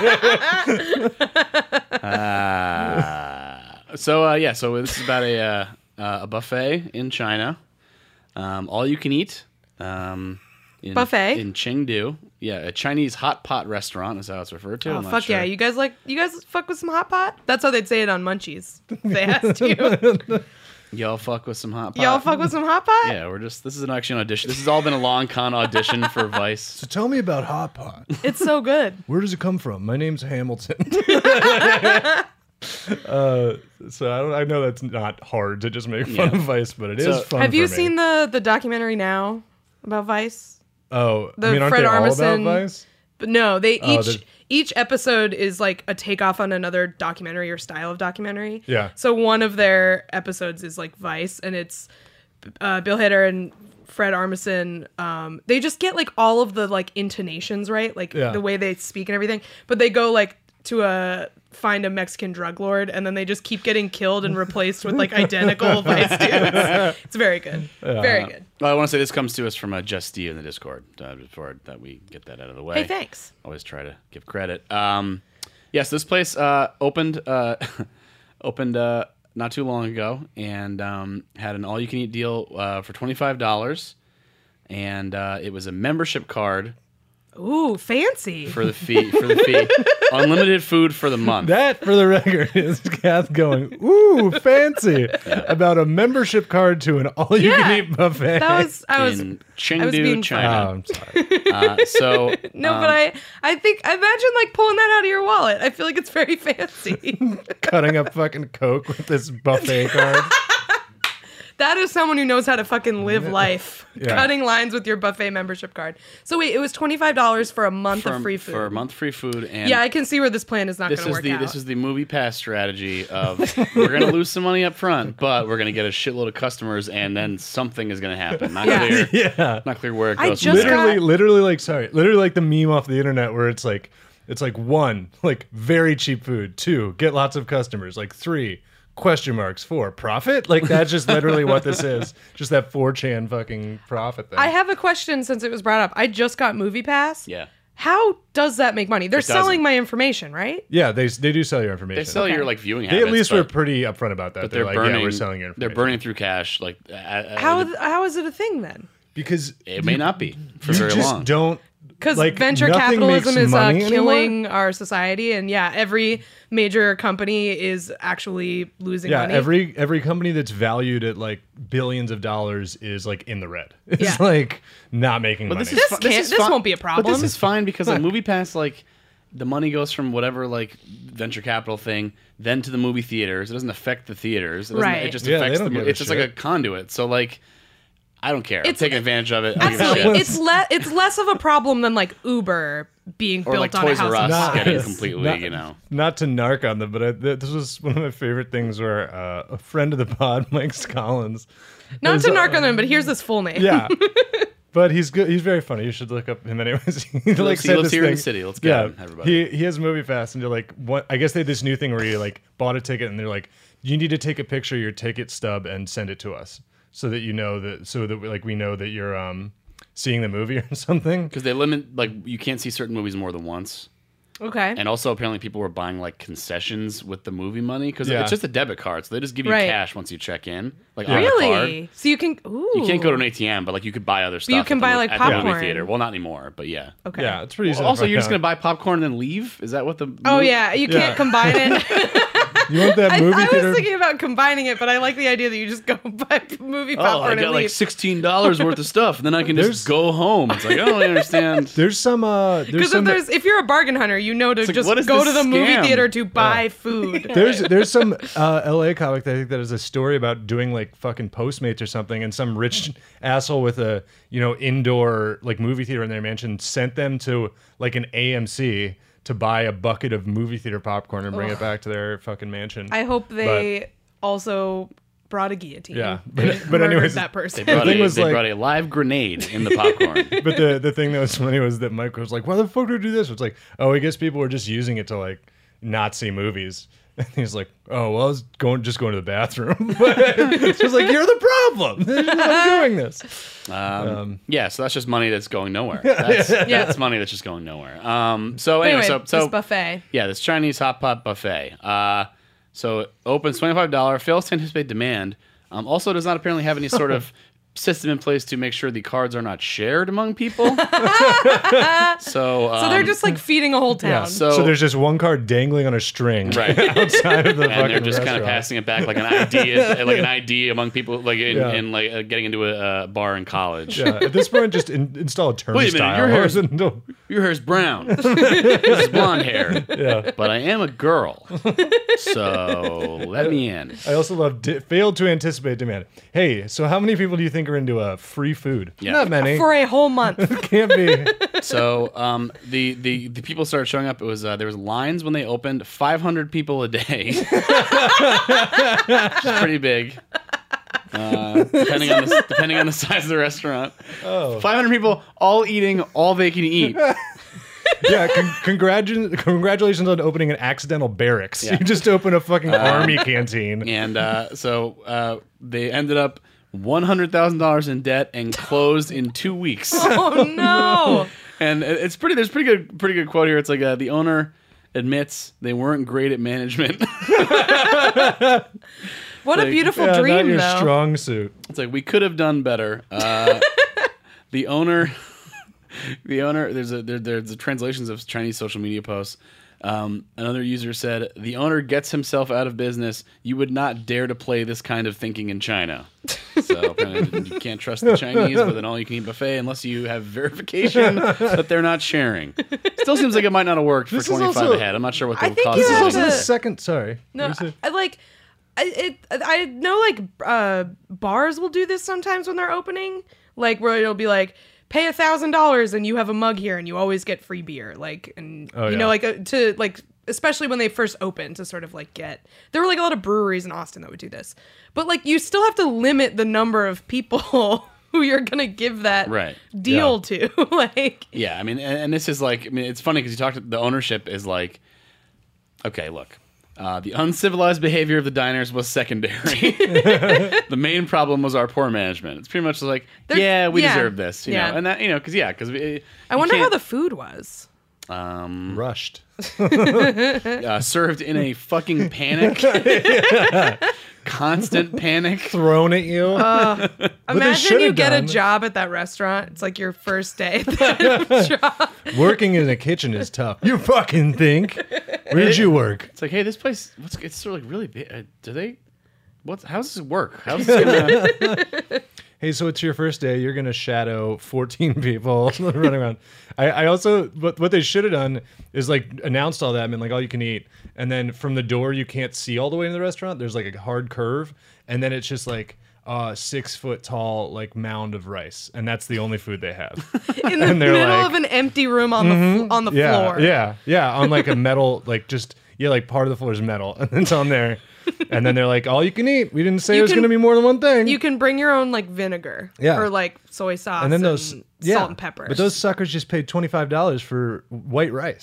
Uh, so uh, yeah, so this is about a uh, uh, a buffet in China, um, all you can eat. Um, in, Buffet? in Chengdu. Yeah, a Chinese hot pot restaurant is how it's referred to. Oh I'm not fuck sure. yeah! You guys like you guys fuck with some hot pot? That's how they'd say it on Munchies. If they asked you, Y'all fuck with some hot pot. y'all fuck with some hot pot? Yeah, we're just. This is an actually an audition. This has all been a long con audition for Vice. So tell me about Hot Pot. It's so good. Where does it come from? My name's Hamilton. uh, so I, don't, I know that's not hard to just make fun Yeah. of Vice, but it is So- fun. Have you for me. seen the the documentary now about Vice? Oh, the I mean, aren't Fred they all Armisen- about Vice? But no, they Oh, each the- each episode is like a takeoff on another documentary or style of documentary. Yeah. So one of their episodes is like Vice, and it's uh, Bill Hader and Fred Armisen. Um, they just get like all of the like intonations right, like Yeah. the way they speak and everything. But they go like to a find a Mexican drug lord, and then they just keep getting killed and replaced with like identical Vice dudes. It's very good, very good. Well, I want to say this comes to us from uh, Just Steve in the Discord. Uh, before that, we get that out of the way. Hey, thanks. Always try to give credit. Um, yes, this place uh, opened uh, opened uh, not too long ago, and um, had an all-you-can-eat deal uh, for twenty-five dollars, and uh, it was a membership card Ooh, fancy. for the fee. For the fee, unlimited food for the month. That, for the record, is Kath going, ooh, fancy, about a membership card to an all-you-can-eat buffet. That was I was in I was being Chengdu, funny. Oh, China. I'm sorry. Uh, so No, um, but I, I think imagine like pulling that out of your wallet. I feel like it's very fancy. Cutting up fucking Coke with this buffet card. That is someone who knows how to fucking live life. Yeah. Cutting lines with your buffet membership card. So wait, it was twenty five dollars for a month for, of free food. for a month free food, and Yeah, I can see where this plan is not this going to is work the out. this is the movie pass strategy of we're gonna lose some money up front, but we're gonna get a shitload of customers, and then something is gonna happen. Not Yeah. clear, Yeah. not clear where it I goes. just from there. literally, got- literally, like, sorry, literally like the meme off the internet where it's like, it's like one, like very cheap food. Two, get lots of customers. Like three, question marks. Four, profit. Like that's just literally what this is. Just that four chan fucking profit thing. I have a question since it was brought up. I just got Movie Pass. Yeah, How does that make money? They're doesn't. selling my information, right? yeah, they they do sell your information. they sell Okay. your like viewing They habits. at least but, were pretty upfront about that. but They're, they're like, burning. yeah, we're selling your They're information. burning through cash. Like uh, uh, How the- how is it a thing then? because it may not be for you very just long. don't. Because Like, venture nothing capitalism makes is uh, money killing our society, and yeah, every major company is actually losing Yeah, money. every every company that's valued at like billions of dollars is like in the red. It's Yeah. like not making money. this is This fi- can't- is this fi- won't be a But problem. this is fine because like movie pass, like the money goes from whatever like venture capital thing, then to the movie theaters. It doesn't affect the theaters. It doesn't, Right. It just Yeah, they affects don't the. give mo- a It's just like shit. a conduit. So like, I don't care. I'm It's- taking advantage of it. I don't give a Absolutely, shit. it's le- it's less of a problem than like Uber being Or built like on Toys a house R of Us cards. getting Nice. completely, Not- you know. Not to narc on them, but I, th- this was one of my favorite things where uh, a friend of the pod, Mike Collins. Not is, to uh, narc on him, but here's his full name. Yeah. But he's good. He's very funny. You should look up him anyways. he like lives- he said lives this here in thing. the city. Let's get yeah, him, everybody. He he has Movie Pass, and you're like, what? I guess they had this new thing where you like bought a ticket, and they're like, you need to take a picture of your ticket stub and send it to us, so that you know that, so that we, like we know that you're um seeing the movie or something. Because they limit, like, you can't see certain movies more than once. Okay. And also, apparently, people were buying, like, concessions with the movie money. Because Yeah. it's just a debit card, so they just give you Right. cash once you check in. Like, on the Really? card. So you can. Ooh. You can't go to an A T M, but, like, you could buy other stuff. you at can the buy, mo- like, at the movie popcorn. theater. Well, not anymore, but yeah. Okay. Yeah, it's pretty easy. Also, to you're just find going to buy popcorn and then leave? Is that what the... Oh movie- yeah, you can't Yeah. combine it. out. You want that I, movie I theater? was thinking about combining it, but I like the idea that you just go buy movie Oh, popcorn I and got like leave. sixteen dollars worth of stuff, and then I can There's- just go home. It's like, I don't really understand. There's some. Uh, there's Because if some. there's if you're a bargain hunter, you know to like, just what is go this to the movie scam? theater to buy food. There's there's some uh, L A comic that I think that is a story about doing like fucking Postmates or something, and some rich asshole with a you know indoor like movie theater in their mansion sent them to like an A M C to buy a bucket of movie theater popcorn and bring it back to their fucking mansion. I hope they also brought a guillotine. Yeah, and but- but murdered anyways, that person. They, brought thing a, was they like- brought a live grenade in the popcorn. But the the thing that was funny was that Mike was like, "Why the fuck do we do this?" It's like, "Oh, I guess people were just using it to like not see movies." And he's like, "Oh, well, I was going just going to the bathroom." But it's just like, "You're the problem. I'm doing this." Um, yeah, so that's just money that's going nowhere. That's, Yeah. that's money that's just going nowhere. Um, so But anyway, anyway, so so this buffet. yeah, this Chinese hot pot buffet. Uh, so it opens twenty-five dollars, fails to anticipate demand. Um, also does not apparently have any sort of system in place to make sure the cards are not shared among people. so um, So they're just like feeding a whole town. Yeah. So- So, there's just one card dangling on a string Right. outside of the and fucking they're just kind of restaurant. passing it back like an idea, like an idea among people, like in, Yeah. in like uh, getting into a uh, bar in college. Yeah, at this point, just in, install a turnstile. Wait a minute, your hair's- No, Your hair's brown. This is blonde hair. yeah. But I am a girl, so let me in. I also love di- failed to anticipate demand. Hey, so how many people do you think are into uh, free food? Yeah. Not many. For a whole month. Can't be. So um, the, the the people started showing up. It was uh, there was lines when they opened. five hundred people a day, which is pretty big. Uh, depending on the depending on the size of the restaurant. Oh. five hundred people all eating all they can eat. Yeah, con- congratu- congratulations on opening an accidental barracks. Yeah. You just opened a fucking army canteen. And uh, so uh, they ended up one hundred thousand dollars in debt and closed in two weeks. Oh no. And it- it's pretty. There's pretty good, pretty good quote here. It's like uh, the owner admits they weren't great at management. What a Like, beautiful Yeah, not dream your though. strong suit. It's like we could have done better. Uh, the owner, the owner. There's a there, there's the translations of Chinese social media posts. Um, another user said, "The owner gets himself out of business. You would not dare to play this kind of thinking in China." So apparently you can't trust the Chinese with an all-you-can-eat buffet unless you have verification that they're not sharing. Still seems like it might not have worked for This is twenty-five also- a head. I'm not sure what the I think cost you This is have is. also the to- second. Sorry. No, You said- I, I like I, it. I know like uh, bars will do this sometimes when they're opening, like where it'll be like pay a thousand dollars and you have a mug here and you always get free beer, like and Oh, you yeah. know like uh, to like especially when they first opened to sort of like get there were like a lot of breweries in Austin that would do this, but like you still have to limit the number of people who you're gonna give that Right. deal to, like. Yeah, I mean, and, and this is like, I mean, it's funny because you talked. The ownership is like, okay, look, uh, the uncivilized behavior of the diners was secondary. The main problem was our poor management. It's pretty much like, There's- yeah, we yeah, deserve this, you yeah. know, and that, you know, because yeah, because I wonder how the food was. um Rushed. uh, served in a fucking panic, constant panic. Thrown at you. Imagine you should've get done- a job at that restaurant. It's like your first day at that job. Working in a kitchen is tough. You fucking think? Where did you work? It's like, hey, this place, what's it's sort of like really big. Uh, do they? What's how does this work? How's this gonna? Hey, so it's your first day. You're gonna shadow fourteen people running around. I, I also, what what they should have done is like announced all that, and been like all you can eat, and then from the door you can't see all the way into the restaurant. There's like a hard curve, and then it's just like a six foot tall like mound of rice, and that's the only food they have. In the And they're middle like- of an empty room on the fl- on the yeah, floor. yeah, yeah, on like a metal, like just yeah, like part of the floor is metal, and it's on there. And then they're like, all you can eat. We didn't say You it was can- going to be more than one thing. You can bring your own like vinegar, Yeah. or like soy sauce, and then those, and yeah, salt and pepper. But those suckers just paid twenty five dollars for white rice.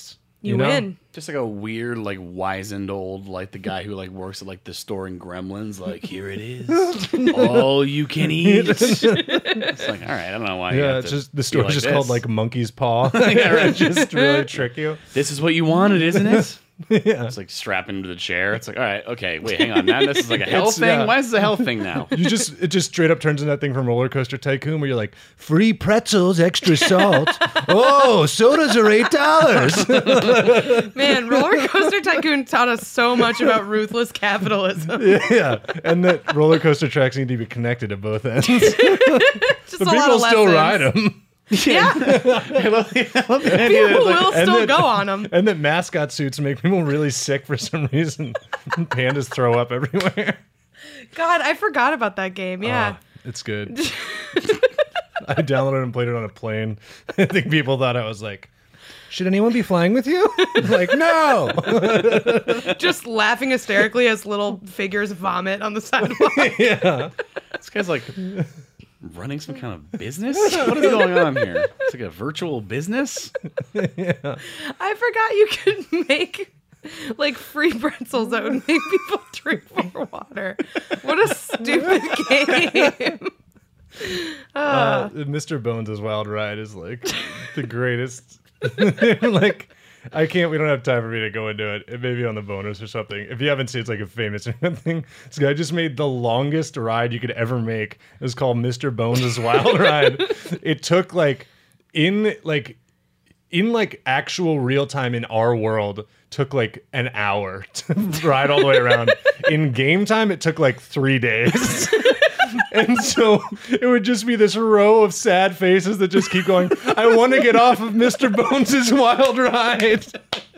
You, You know? win. Just like a weird, like wizened old, like the guy who like works at like the store in Gremlins. Like, here it is, all you can eat. It's like, all right, I don't know why. you Yeah, have it's to just the be store's like just this. called like Monkey's Paw. Yeah, right. Just really trick you. This is what you wanted, isn't it? Yeah. It's like strap into the chair. It's like, all right, okay, wait, hang on. Now this is like a health It's- thing. yeah. Why is this a health thing now? You just it just straight up turns into that thing from Roller Coaster Tycoon where you're like, free pretzels, extra salt. Oh, sodas are eight dollars. Man, Roller Coaster Tycoon taught us so much about ruthless capitalism. Yeah, and that roller coaster tracks need to be connected at both ends. Just But a lot people of still lessons. ride them. Yeah, I love the, I love the idea that people it's like, will and still then- go on them. And that mascot suits make people really sick for some reason. Pandas throw up everywhere. God, I forgot about that game. Yeah. Oh, it's good. I downloaded and played it on a plane. I think people thought I was like, should anyone be flying with you? Like, no. Just laughing hysterically as little figures vomit on the sidewalk. Yeah. this guy's like running some kind of business. What is going on here? It's like a virtual business. I forgot you could make like free pretzels that would make people drink more water. What a stupid game. Uh, Mister Bones' Wild Ride is like the greatest. Like, I can't, we don't have time for me to go into it. It may be on the bonus or something. If you haven't seen it, it's like a famous internet thing. This guy just made the longest ride you could ever make. It was called Mister Bones' Wild Ride. It took like, in like, in like actual real time in our world, took like an hour to ride all the way around. In game time, it took like three days. And so it would just be this row of sad faces that just keep going, I want to get off of Mister Bones' Wild Ride.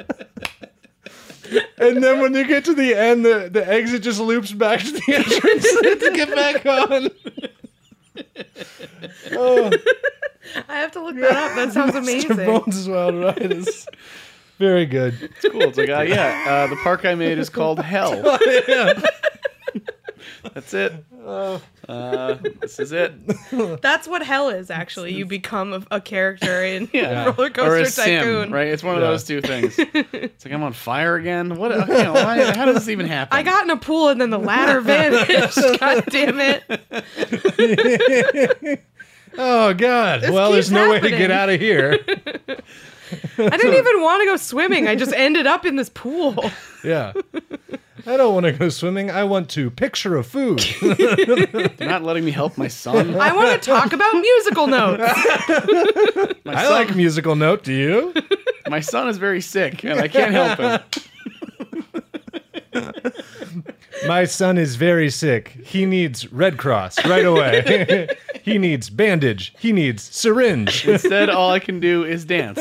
And then when you get to the end, the, the exit just loops back to the entrance to get back on. Oh, I have to look that up. That sounds Mister amazing. Bones' Wild Ride is very good. It's cool. It's like, uh, yeah, uh, the park I made is called Hell. Yeah. That's it. Uh, this is it. That's what hell is, actually. You become a, a character in Yeah. Roller Or Coaster a sim, Tycoon. right? It's one of Yeah. those two things. It's like I'm on fire again. What? Okay, why, how does this even happen? I got in a pool and then the ladder vanished. God damn it. Oh, God. This well, there's keeps no way to happening. get out of here. I didn't even want to go swimming. I just ended up in this pool. Yeah. I don't want to go swimming. I want to picture a food. They're not letting me help my son. I want to talk about musical notes. My I son, like musical note. Do you? my son is very sick, and I can't help him. My son is very sick. He needs Red Cross right away. He needs bandage. He needs syringe. Instead, all I can do is dance.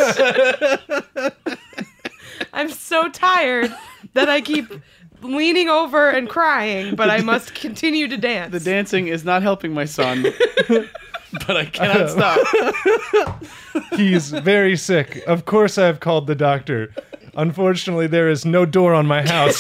I'm so tired that I keep leaning over and crying, but I must continue to dance. The dancing is not helping my son, but I cannot stop. He's very sick. Of course, I've called the doctor. Unfortunately, there is no door on my house.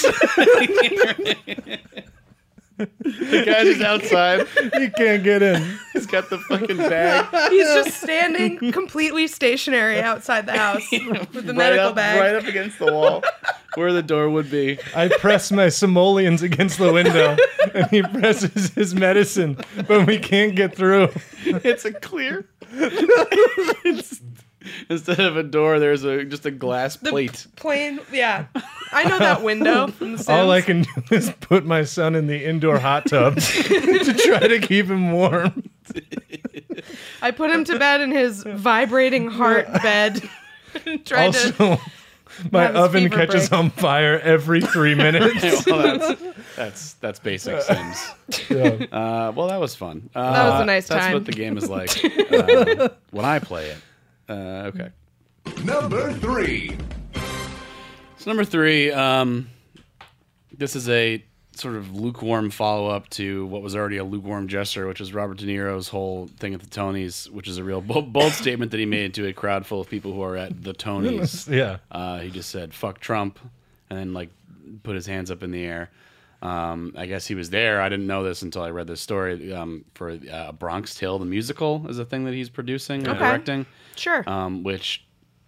The guy's just outside. He can't get in. He's got the fucking bag. He's just standing completely stationary outside the house with the right medical up, bag. right up against the wall, where the door would be. I press my simoleons against the window, and he presses his medicine, but we can't get through. It's a clear. It's- instead of a door, there's a just a glass The plate. Plain, yeah. I know that window from The Sims. All I can do is put my son in the indoor hot tub to try to keep him warm. I put him to bed in his vibrating heart bed. Tried to. Also, my have his oven fever catches break. on fire every three minutes. Well, that's, that's that's basic Sims. Yeah. Uh, well, that was fun. Uh, That was a nice that's time. what the game is like uh, when I play it. Uh, okay. Number three. So number three, um, this is a sort of lukewarm follow-up to what was already a lukewarm gesture, which is Robert De Niro's whole thing at the Tonys, which is a real bold, bold statement that he made to a crowd full of people who are at the Tonys. Yeah. Uh, he just said, fuck Trump, and then, like, put his hands up in the air. Um, I guess he was there. I didn't know this until I read this story. Um, for uh, Bronx Tale, the musical, is a thing that he's producing and Okay. directing. Sure. Um, which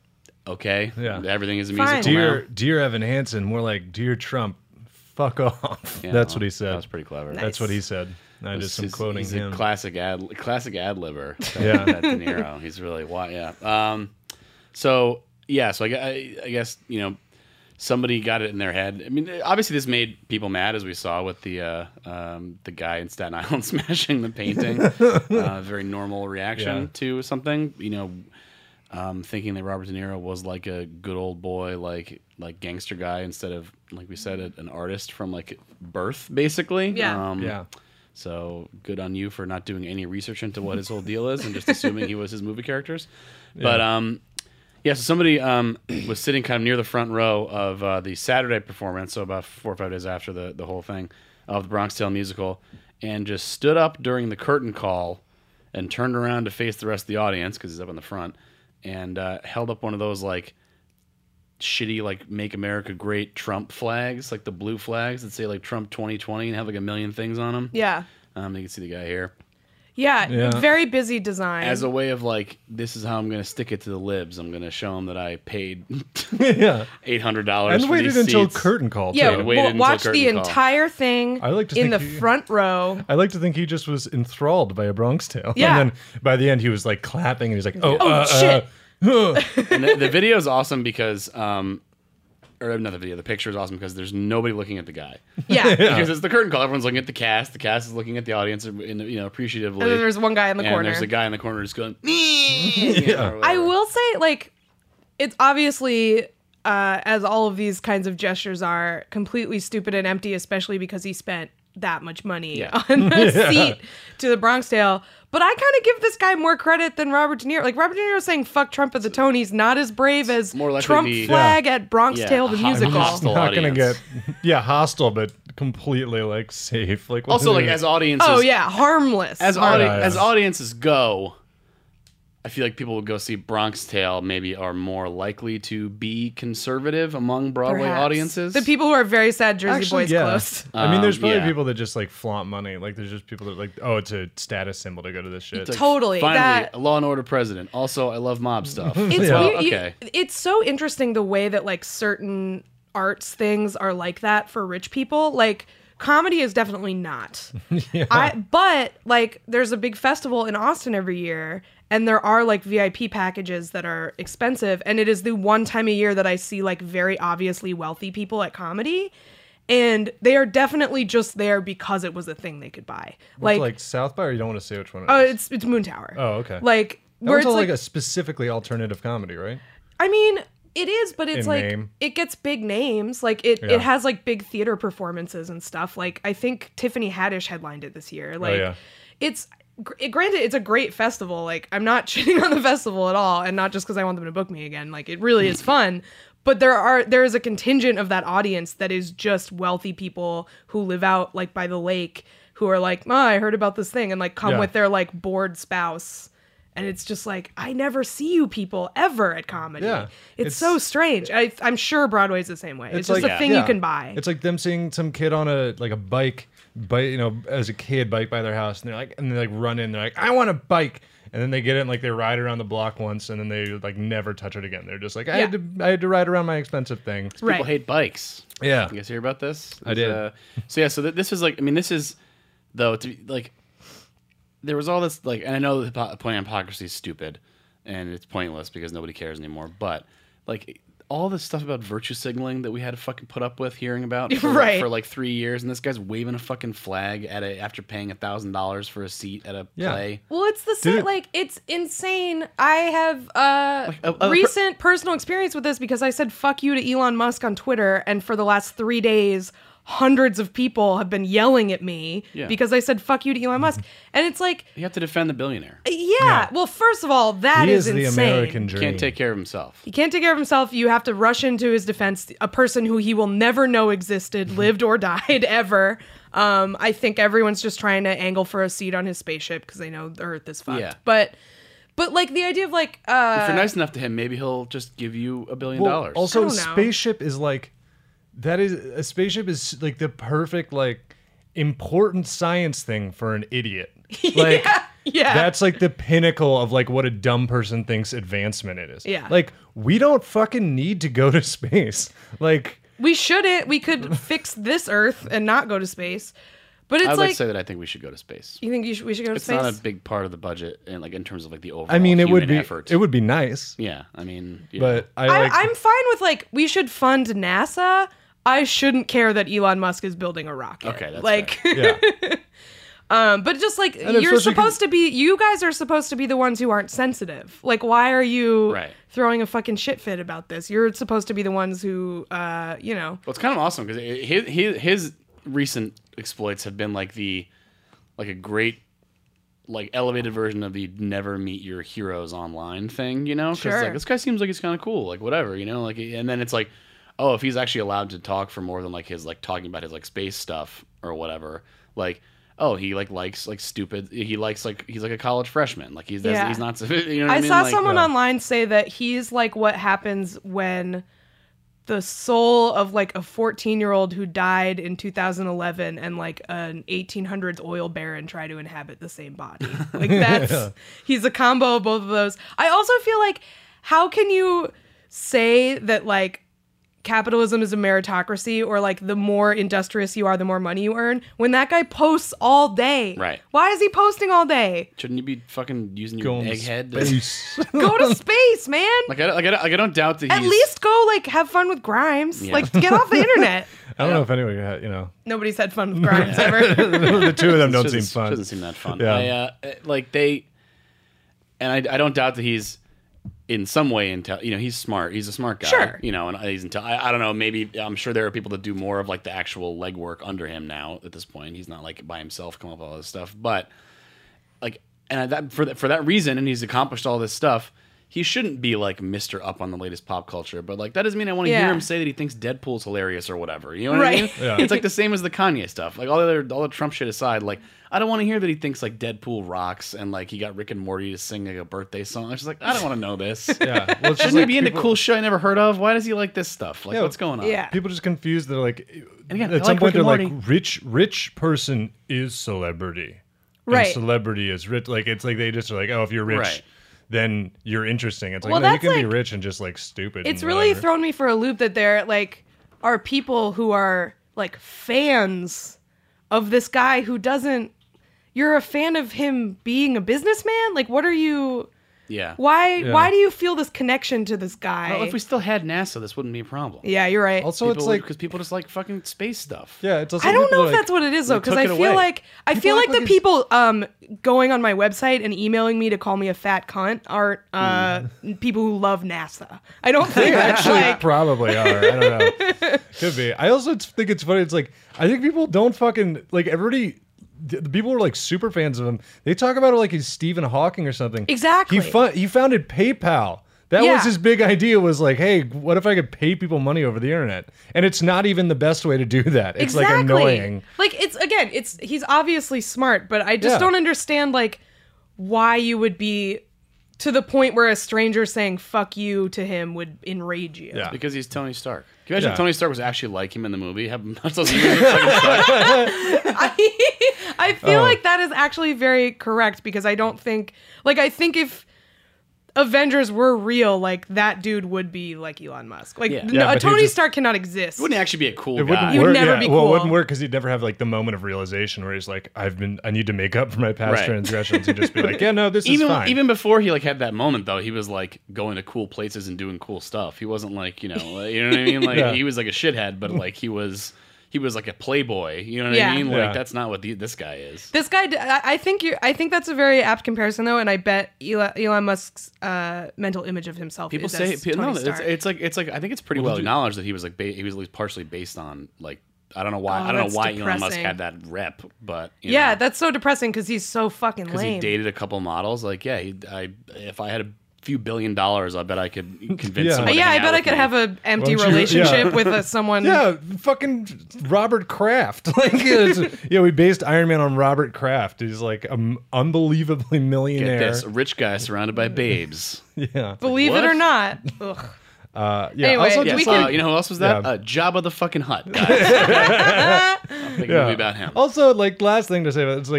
okay, Yeah. everything is a Fine. musical Dear, now. dear Evan Hansen, more like dear Trump, fuck off. Yeah, That's well, what he said. That was pretty clever. Nice. That's what he said. I just am He's- quoting he's him. a classic ad, classic ad libber. That, Yeah. that De Niro. He's really why. Yeah. Um. So yeah. So I, gue- I, I guess you know somebody got it in their head. I mean, obviously this made people mad, as we saw with the uh, um, the guy in Staten Island smashing the painting. uh, very normal reaction Yeah. to something. You know, um, thinking that Robert De Niro was like a good old boy, like like gangster guy, instead of, like we said, a, an artist from like birth, basically. Yeah. Um, Yeah. So good on you for not doing any research into what his whole deal is and just assuming he was his movie characters. But um, yeah, so somebody um, was sitting kind of near the front row of uh, the Saturday performance, so about four or five days after the, the whole thing of the Bronx Tale musical, and just stood up during the curtain call and turned around to face the rest of the audience because he's up in the front and uh, held up one of those like shitty like Make America Great Trump flags, like the blue flags that say like Trump twenty twenty and have like a million things on them. Yeah. Um, you can see the guy here. Yeah, Yeah. very busy design. As a way of like, this is how I'm going to stick it to the libs. I'm going to show them that I paid yeah. eight hundred dollars And for waited these until seats. curtain call, yeah, too. and waited wa- until watch the curtain call. entire thing I like to in think the he- front row. I like to think he just was enthralled by A Bronx Tale. Yeah. And then by the end, he was like clapping and he's like, oh, Oh, uh, shit. Uh, And the, the video is awesome because, um, or not the video, the picture is awesome because there's nobody looking at the guy. Yeah. Because it's the curtain call. Everyone's looking at the cast. The cast is looking at the audience, in, you know, appreciatively. And then there's one guy in the and corner. there's a guy in the corner just going, yeah. I will say, like, it's obviously, uh, as all of these kinds of gestures are, completely stupid and empty, especially because he spent that much money Yeah. on the seat to the Bronx Tale. But I kind of give this guy more credit than Robert De Niro. Like, Robert De Niro saying "fuck Trump" at the Tonys, not as brave as More likely Trump be- flag at Bronx Yeah, Tale the ho- musical. hostile. not going to audience. get, yeah, hostile, but completely like safe. Like Also, like, as audiences, Oh yeah, harmless. as, Harmless. audi- Yeah, yeah. as audiences go, I feel like people would go see Bronx Tale maybe are more likely to be conservative among Broadway Perhaps. audiences. The people who are very sad Jersey Actually, Boys yeah. close. I mean, there's Um, probably yeah. people that just like flaunt money. Like, there's just people that like, oh, it's a status symbol to go to this shit. It's like, Totally, Finally, that- a Law and Order president. Also, I love mob stuff. It's Well, weird. you- okay. it's so interesting the way that like certain arts things are like that for rich people. Like comedy is definitely not. I but like there's a big festival in Austin every year and there are like V I P packages that are expensive and it is the one time a year that I see like very obviously wealthy people at comedy. And they are definitely just there because it was a thing they could buy. like, Like, like South by, or you don't want to say which one? It oh, is? it's it's Moon Tower. Oh, okay. Like That where was it's all like, like a specifically alternative comedy, right? I mean, it is, but it's In like name. it gets big names. Like it, Yeah. it has like big theater performances and stuff. Like I think Tiffany Haddish headlined it this year. Like yeah. it's gr- granted it's a great festival. Like I'm not shitting on the festival at all, and not just because I want them to book me again. Like it really is fun. But there are there is a contingent of that audience that is just wealthy people who live out like by the lake who are like, oh, I heard about this thing and like come Yeah. with their like bored spouse. And it's just like, I never see you people ever at comedy. Yeah. It's, It's- so strange. I, I'm sure Broadway's the same way. It's, just like- a thing yeah. you can buy. It's like them seeing some kid on a like a bike, bike, you know, as a kid, bike by their house, and they're like, and they like run in, they're like, I want a bike, and then they get it, and like they ride around the block once, and then they like never touch it again. They're just like, I had Yeah. to, I had to ride around my expensive thing. People Right. hate bikes. Yeah, You guys hear about this? I did. Uh, so yeah, so th- this is like, I mean, this is though to be, like, there was all this like, and I know the hypo- point of hypocrisy is stupid, and it's pointless because nobody cares anymore. But like all this stuff about virtue signaling that we had to fucking put up with hearing about for, Right. for like three years, and this guy's waving a fucking flag at a after paying a thousand dollars for a seat at a Yeah. play. well, it's the same. Dude. Like, it's insane. I have uh, a- a per- recent personal experience with this because I said fuck you to Elon Musk on Twitter. And for the last three days, hundreds of people have been yelling at me Yeah. because I said fuck you to Elon Musk. And it's like, You have to defend the billionaire. yeah, well, first of all, that he is, is the insane. American He dream. can't take care of himself. He can't take care of himself. You have to rush into his defense. A person who he will never know existed, lived or died ever. Um, I think everyone's just trying to angle for a seat on his spaceship because they know the Earth is fucked. Yeah. But, but like the idea of like, uh, If you're nice enough to him, maybe he'll just give you a billion Well, dollars. also, I don't know. spaceship is like that is a spaceship is like the perfect like important science thing for an idiot. Like Yeah. That's like the pinnacle of like what a dumb person thinks advancement it is. Yeah. Like we don't fucking need to go to space. Like We shouldn't. We could fix this Earth and not go to space. But it's I would like, like to say that I think we should go to space. you think you should, we should go to It's space? not a big part of the budget, and like in terms of like the overall. I mean, it would human be effort. it would be nice, Yeah, I mean, you but know. I I, like I'm fine with like we should fund NASA. I shouldn't care that Elon Musk is building a rocket. Okay, that's like, yeah. um, but just like And you're especially 'cause- supposed to be, you guys are supposed to be the ones who aren't sensitive. Like, why are you Right. throwing a fucking shit fit about this? You're supposed to be the ones who, uh, you know, Well, it's kind of awesome because his, his his recent exploits have been like the like a great like elevated version of the never meet your heroes online thing, you know? 'Cause, Sure. like this guy seems like he's kind of cool, like whatever, you know? Like, and then it's like, oh, if he's actually allowed to talk for more than like his like talking about his like space stuff or whatever, like. Oh, he like likes like stupid. He likes like he's like a college freshman. Like he's Yeah. he's not. You know what I, I mean? saw Like, someone yeah. online say that he's like what happens when the soul of like a fourteen year old who died in two thousand eleven and like an eighteen hundreds oil baron try to inhabit the same body. Like that's Yeah. he's a combo of both of those. I also feel like how can you say that like capitalism is a meritocracy or like the more industrious you are, the more money you earn when that guy posts all day? Right. Why is he posting all day? Shouldn't you be fucking using your Going to egghead? to- space. Go to space, man. Like I, don't- like, I, don't- like I don't doubt that At he's least go like have fun with Grimes. Yeah. Like get off the internet. I don't know if anyone had, you know, Nobody's had fun with Grimes ever. the two of them don't doesn't, seem fun. Doesn't seem that fun. Yeah. I, uh, like they, and I, I don't doubt that he's in some way intel. You know, he's smart. He's a smart guy. Sure. You know, and he's intel. I, I don't know. Maybe I'm sure there are people that do more of like the actual legwork under him now. At this point, he's not like by himself come up with all this stuff. But like, and I, that for that for that reason, and he's accomplished all this stuff. He shouldn't be like Mister Up on the latest pop culture, but like that doesn't mean I want to Yeah. hear him say that he thinks Deadpool's hilarious or whatever. You know what I Right. mean? Yeah. It's like the same as the Kanye stuff. Like all the other, all the Trump shit aside, like I don't want to hear that he thinks like Deadpool rocks and like he got Rick and Morty to sing like a birthday song. It's just like I don't want to know this. Yeah. Well, it's just Shouldn't he like be into people- cool shit I never heard of? Why does he like this stuff? Like Yeah. what's going on? Yeah. People just confused. They're like, And again, at I some like point Rick they're and like, Morty. rich, rich person is celebrity, and Right. celebrity is rich. Like it's like they just are like, oh, if you're rich, Right. then you're interesting. It's like Well, no, you that's can be like- rich and just like stupid. It's and really whatever. thrown me for a loop that there like are people who are like fans of this guy who doesn't. You're a fan of him being a businessman? Like what are you Yeah. why Yeah. why do you feel this connection to this guy? Well, if we still had NASA, this wouldn't be a problem. Yeah, you're right. Also, it's like because people just like fucking space stuff. yeah, it's also I don't people know are if like, that's what it is though, they because took I it feel away. like I People feel act like the like it's- people um going on my website and emailing me to call me a fat cunt are uh people who love NASA. I don't think They that's actually like probably are. I don't know. Could be. I also think it's funny. It's like I think people don't fucking like everybody. The the people who are like super fans of him. They talk about it like he's Stephen Hawking or something. Exactly. He fu- he founded PayPal. That Yeah. was his big idea. Was like, hey, what if I could pay people money over the internet? And it's not even the best way to do that. It's exactly. like annoying. Like it's again, it's he's obviously smart, but I just Yeah. don't understand like why you would be to the point where a stranger saying "fuck you" to him would enrage you. Yeah. Because he's Tony Stark. Can you imagine Yeah. if Tony Stark was actually like him in the movie? Have not supposed to be fucking Stark. I, I feel Oh. like that is actually very correct because I don't think like I think if Avengers were real, like that dude would be like Elon Musk. Like Yeah. no, Yeah, a but he Tony just- Stark cannot exist. Wouldn't he actually be a cool It guy? wouldn't He would work. never yeah. be Well, it cool. wouldn't work because he'd never have like the moment of realization where he's like, I've been, I need to make up for my past Right. transgressions. He'd just be like, yeah, no, this even is fine. even before he like had that moment though, he was like going to cool places and doing cool stuff. He wasn't like you know, you know what I mean? Like Yeah. he was like a shithead, but like he was he was like a playboy. You know what Yeah. I mean? Like Yeah. that's not what the, this guy is. This guy, d- I I think you. I think that's a very apt comparison, though, and I bet Elon, Elon Musk's uh, mental image of himself. People is say as pe- no. Tony It's, Stark. it's like it's like I think it's pretty well acknowledged that he was like ba- he was at least partially based on like I don't know why Oh, I don't know that's why Elon Musk depressing. had that rep, but you yeah, know, that's so depressing because he's so fucking because he lame. dated a couple models. Like yeah, he, I if I had a few billion dollars, I bet I could convince. Yeah. Uh, someone to yeah, I hang out bet I with could me. have an empty Why don't you- relationship yeah. with uh, someone. yeah, fucking Robert Kraft. Like, it's- yeah, we based Iron Man on Robert Kraft. He's like an unbelievably Get millionaire. this, a rich guy surrounded by babes. Yeah, Believe What? it or not. Ugh. uh, yeah. Anyway, also, Yeah, Yes, just we uh, can- you know who else was that? Yeah. Uh, Jabba the fucking Hutt. Guys. I'll make a Yeah. movie about him. Also, like last thing to say about it, it's like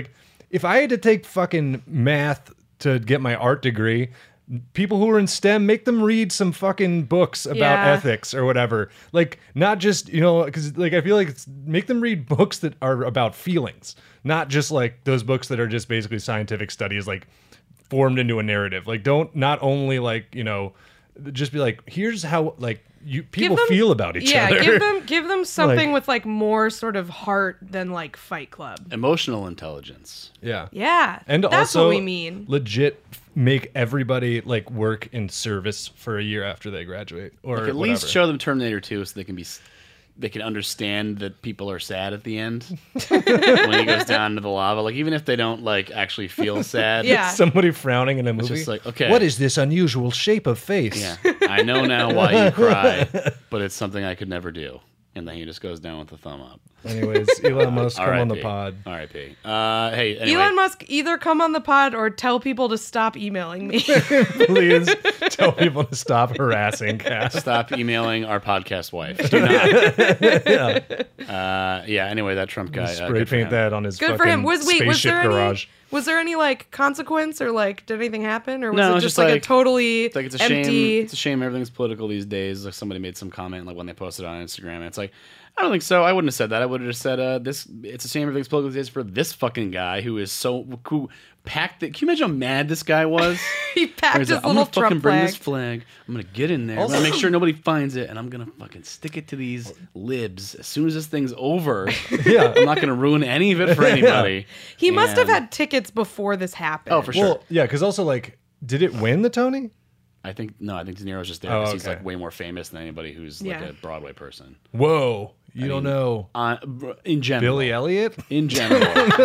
if I had to take fucking math to get my art degree, people who are in STEM, make them read some fucking books about Yeah. ethics or whatever. Like, not just, you know, because like I feel like it's, make them read books that are about feelings, not just like those books that are just basically scientific studies, like formed into a narrative. Like, don't not only like, you know, just be like, here's how like you people them- feel about each yeah, other. give them give them something Like- with like more sort of heart than like Fight Club. Emotional intelligence. yeah. Yeah, And that's also, what we mean. legit make everybody like work in service for a year after they graduate, or Like, at whatever. least show them Terminator two so they can be s- they can understand that people are sad at the end when he goes down into the lava. Like, even if they don't like actually feel sad. Yeah. somebody frowning in a movie. just like, okay. what is this unusual shape of face? Yeah, I know now why you cry, but it's something I could never do. And then he just goes down with a thumb up. Anyways, Elon Musk, come on the R I P. pod. R I P. Uh, hey, anyway. Elon Musk, either come on the pod or tell people to stop emailing me. Please tell people to stop harassing Cass. Stop emailing our podcast wife. Do not. Yeah. Uh, yeah. Anyway, that Trump guy. uh, Spray good for paint him. that on his Good fucking for him. Was wait, was spaceship there any garage. was there any like consequence or like did anything happen or was No, it it's just just like, a like- totally It's like it's a empty? shame. It's a shame everything's political these days. Like, somebody made some comment like when they posted on Instagram. And it's like, I don't think so. I wouldn't have said that. I would have just said, uh, "This." It's a shame everything's political these days for this fucking guy who is so who packed it. Can you imagine how mad this guy was? He packed He's his like, I'm little gonna fucking Trump bring flag. this flag. I'm gonna get in there. Also- I'm gonna make sure nobody finds it, and I'm gonna fucking stick it to these libs as soon as this thing's over. Yeah. I'm not gonna ruin any of it for anybody. He must have And- had tickets before this happened. Oh, for sure. Well, yeah, because also like, did it win the Tony? I think no. I think De Niro's just there Oh, because he's okay. like way more famous than anybody who's like Yeah. a Broadway person. Whoa, you don't mean, know Uh, in general, Billy Elliot? in general.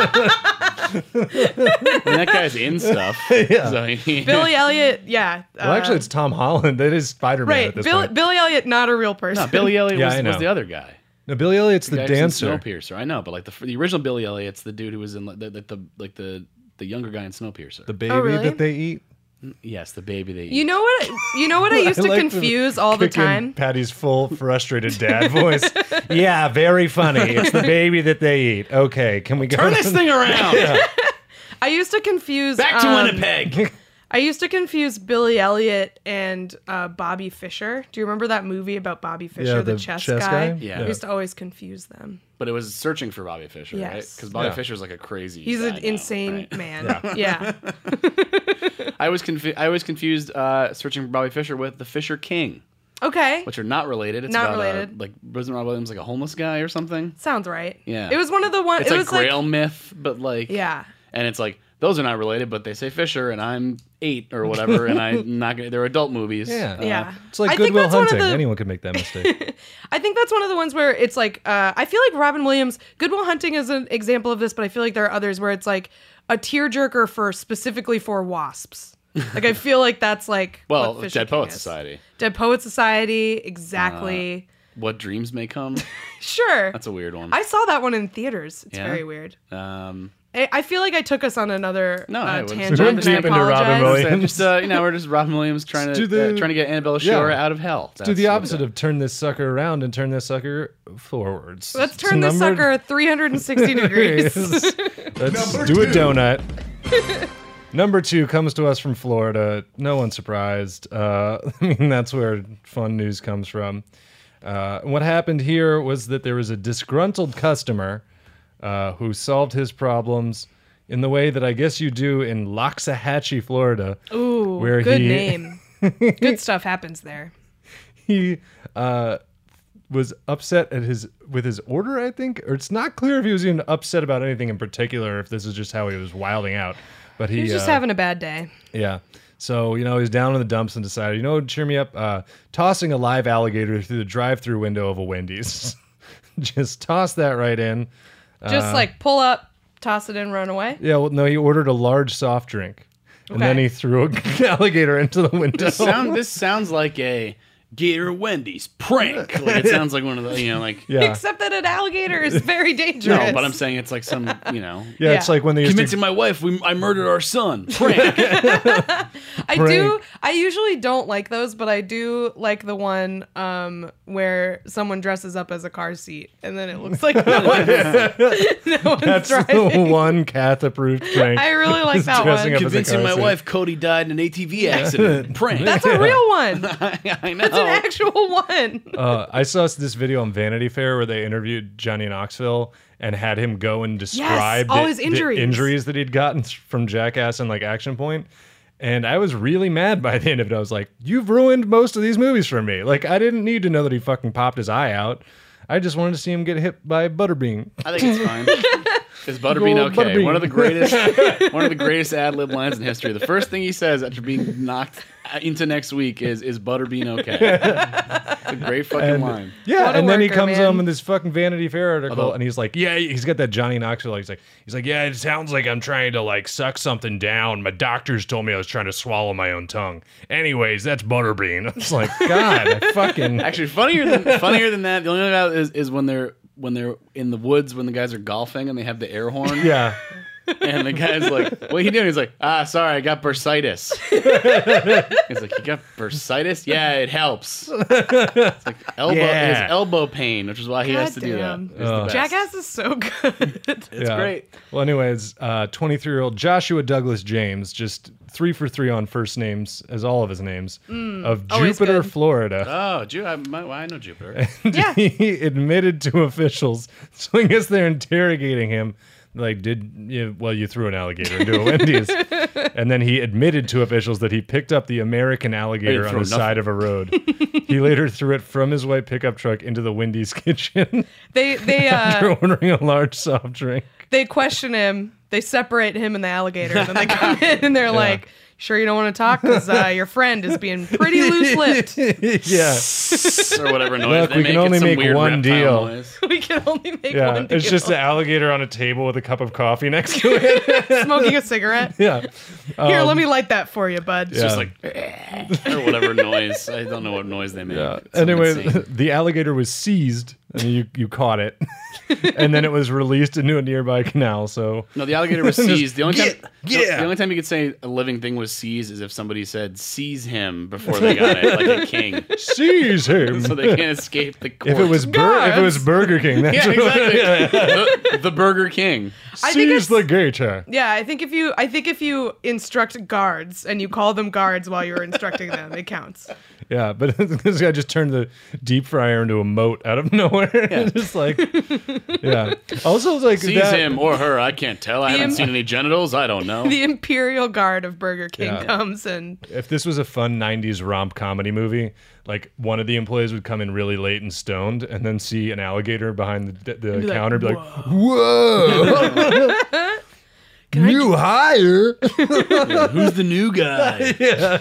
I mean, that guy's in stuff. Yeah. So, he, Billy Elliot, yeah. Well, uh, actually, it's Tom Holland. That is Spider-Man right. at this Bill, point. Billy Elliot, not a real person. no, Billy Elliot Yeah, was, I know. was the other guy. No, Billy Elliot's the, guy who's in dancer. Snowpiercer. I know, but like the the original Billy Elliot's the dude who was in like, the, the, the like the the younger guy in Snowpiercer. The baby Oh, really? that they eat. yes, the baby they. You know what? You know what I used to like the confuse all the kick in time. Patty's full, frustrated dad voice. Yeah, very funny. It's the baby that they eat. Okay, can we go? turn this thing around. I used to confuse. Back to um, Winnipeg. I used to confuse Billy Elliot and uh, Bobby Fischer. Do you remember that movie about Bobby Fischer, Yeah, the, the chess, chess guy? guy? Yeah. I used to always confuse them. But it was searching for Bobby Fischer, right? Yes. Because Bobby Yeah. Fischer's like a crazy. He's guy an now, insane right? man. Yeah. I was confu- I was confused uh, searching for Bobby Fischer with the Fisher King, Okay. which are not related. It's Not about, related. Uh, like wasn't Rob Williams like a homeless guy or something? Sounds right. Yeah. It was one of the ones. It's it like was Grail like myth, but like yeah. and it's like those are not related, but they say Fisher, and I'm eight or whatever, and I'm not gonna. They're adult movies. Yeah. Uh, Yeah. It's like I think Goodwill that's one of Hunting. the- Anyone could make that mistake. I think that's one of the ones where it's like uh, I feel like Robin Williams, Goodwill Hunting is an example of this, but I feel like there are others where it's like a tearjerker for specifically for wasps. Like I feel like that's like Well, what Fisher Dead King Poets is. Society. Dead Poet Society, exactly. What dreams may come. Sure. That's a weird one. I saw that one in theaters. It's Yeah? very weird. um, I, I feel like I took us on another No, uh, hey, we're- tangent. we're and I deep into Robin apologize. Williams. just uh, you know, we're just Robin Williams trying do to the- uh, trying to get Annabelle Shore Yeah. out of hell. Do That's the what it opposite is. of turn this sucker around and turn this sucker forwards. Let's It's turn this number- sucker three hundred sixty degrees. Let's do a donut. Number two comes to us from Florida. No one's surprised. Uh, I mean, that's where fun news comes from. Uh, what happened here was that there was a disgruntled customer uh, who solved his problems in the way that I guess you do in Loxahatchee, Florida. Ooh, Where good he- name. Good stuff happens there. He uh, was upset at his with his order, I think, or it's not clear if he was even upset about anything in particular, or if this is just how he was wilding out. But he He's just uh, having a bad day. yeah. So, you know, he's down in the dumps and decided, you know, what, cheer me up, uh, tossing a live alligator through the drive-through window of a Wendy's. Just toss that right in. Just Uh, like pull up, toss it in, run away. Yeah, well, no, he ordered a large soft drink. And then Okay. he threw an alligator into the window. This, sound, this sounds like a Gator Wendy's prank. Like, it sounds like one of the, you know, like. Yeah. Except that an alligator is very dangerous. No, but I'm saying it's like some, you know. Yeah, it's Yeah. like when they used Convincing to. my wife we I murdered our son. Prank. I Prank. do. I usually don't like those, but I do like the one um, where someone dresses up as a car seat, and then it looks like no one's, no one's That's driving. the one Kath approved prank. I really like Is that dressing one. up as a Convincing car my seat. wife Cody died in an A T V accident. Prank. That's a real one. I know. That's an actual one. Uh, I saw this video on Vanity Fair where they interviewed Johnny Knoxville and had him go and describe all the, his the injuries. injuries that he'd gotten from Jackass and like Action Point. And I was really mad by the end of it. I was like, "You've ruined most of these movies for me. Like, I didn't need to know that he fucking popped his eye out. I just wanted to see him get hit by Butterbean." I think it's fine. Is Butterbean Gold okay? Butterbean. One of the greatest, one of the greatest ad lib lines in history. The first thing he says after being knocked into next week is, "Is Butterbean okay?" It's a great fucking And- line. Yeah, What a and then he worker, comes man. on in this fucking Vanity Fair article, Although- and he's like, "Yeah, he's got that Johnny Knoxville." He's like, "He's like, yeah, it sounds like I'm trying to like suck something down. My doctors told me I was trying to swallow my own tongue. Anyways, that's Butterbean." It's like, God, I fucking Actually, funnier than funnier than that. The only thing about it is, is when they're when they're in the woods when the guys are golfing and they have the air horn. yeah. And the guy's like, "What are you doing?" He's like, "Ah, sorry, I got bursitis." He's like, "You got bursitis? Yeah, it helps." It's like elbow, Yeah. his elbow pain, which is why he has to do that. Goddamn. It's the Oh. best. Jackass is so good. It's Yeah. great. Well, anyways, uh, twenty-three-year-old Joshua Douglas James, just three for three on first names, as all of his names, of always Jupiter, good. Florida. Oh, Ju- I, my, I know Jupiter. Yeah. He admitted to officials, so I guess they're interrogating him. Like, did you, well, you threw an alligator into a Wendy's. And then he admitted to officials that he picked up the American alligator on throw the side of a road. He later threw it from his white pickup truck into the Wendy's kitchen They they after uh ordering a large soft drink. they question him. They separate him and the alligator, and then they come in and they're like, "Sure, you don't want to talk because uh, your friend is being pretty loose-lipped. Yeah. Or whatever noise Look, they we make. can only It's some make weird one reptile deal. noise. We can only make Yeah. one It's deal." just an alligator on a table with a cup of coffee next to it. Smoking a cigarette. Yeah. Here, let me light that for you, bud. It's just Yeah. like, or whatever noise. I don't know what noise they make. Yeah. It's something Anyway, insane. the alligator was seized, and you you caught it, and then it was released into a nearby canal. So No, the alligator was seized. The only time, Get- the, yeah. the only time you could say a living thing was seized is if somebody said "seize him" before they got it, like a king, seize him. so they can't escape the court. If it was Bur- if it was Burger King, that's yeah, what- exactly. the, the Burger King. I think Seize it's- the gator. Yeah, I think if you I think if you instruct guards and you call them guards while you're instructing them, it counts. Yeah, but this guy just turned the deep fryer into a moat out of nowhere. Yeah. Just like, yeah. Also, like Seize that, him or her. I can't tell. I The haven't im- seen any genitals. I don't know. The Imperial Guard of Burger King Yeah. comes and if this was a fun nineties romp comedy movie, like one of the employees would come in really late and stoned, and then see an alligator behind the, the be like, counter, and be like, "Whoa, new hire." Who's the new guy? Yeah.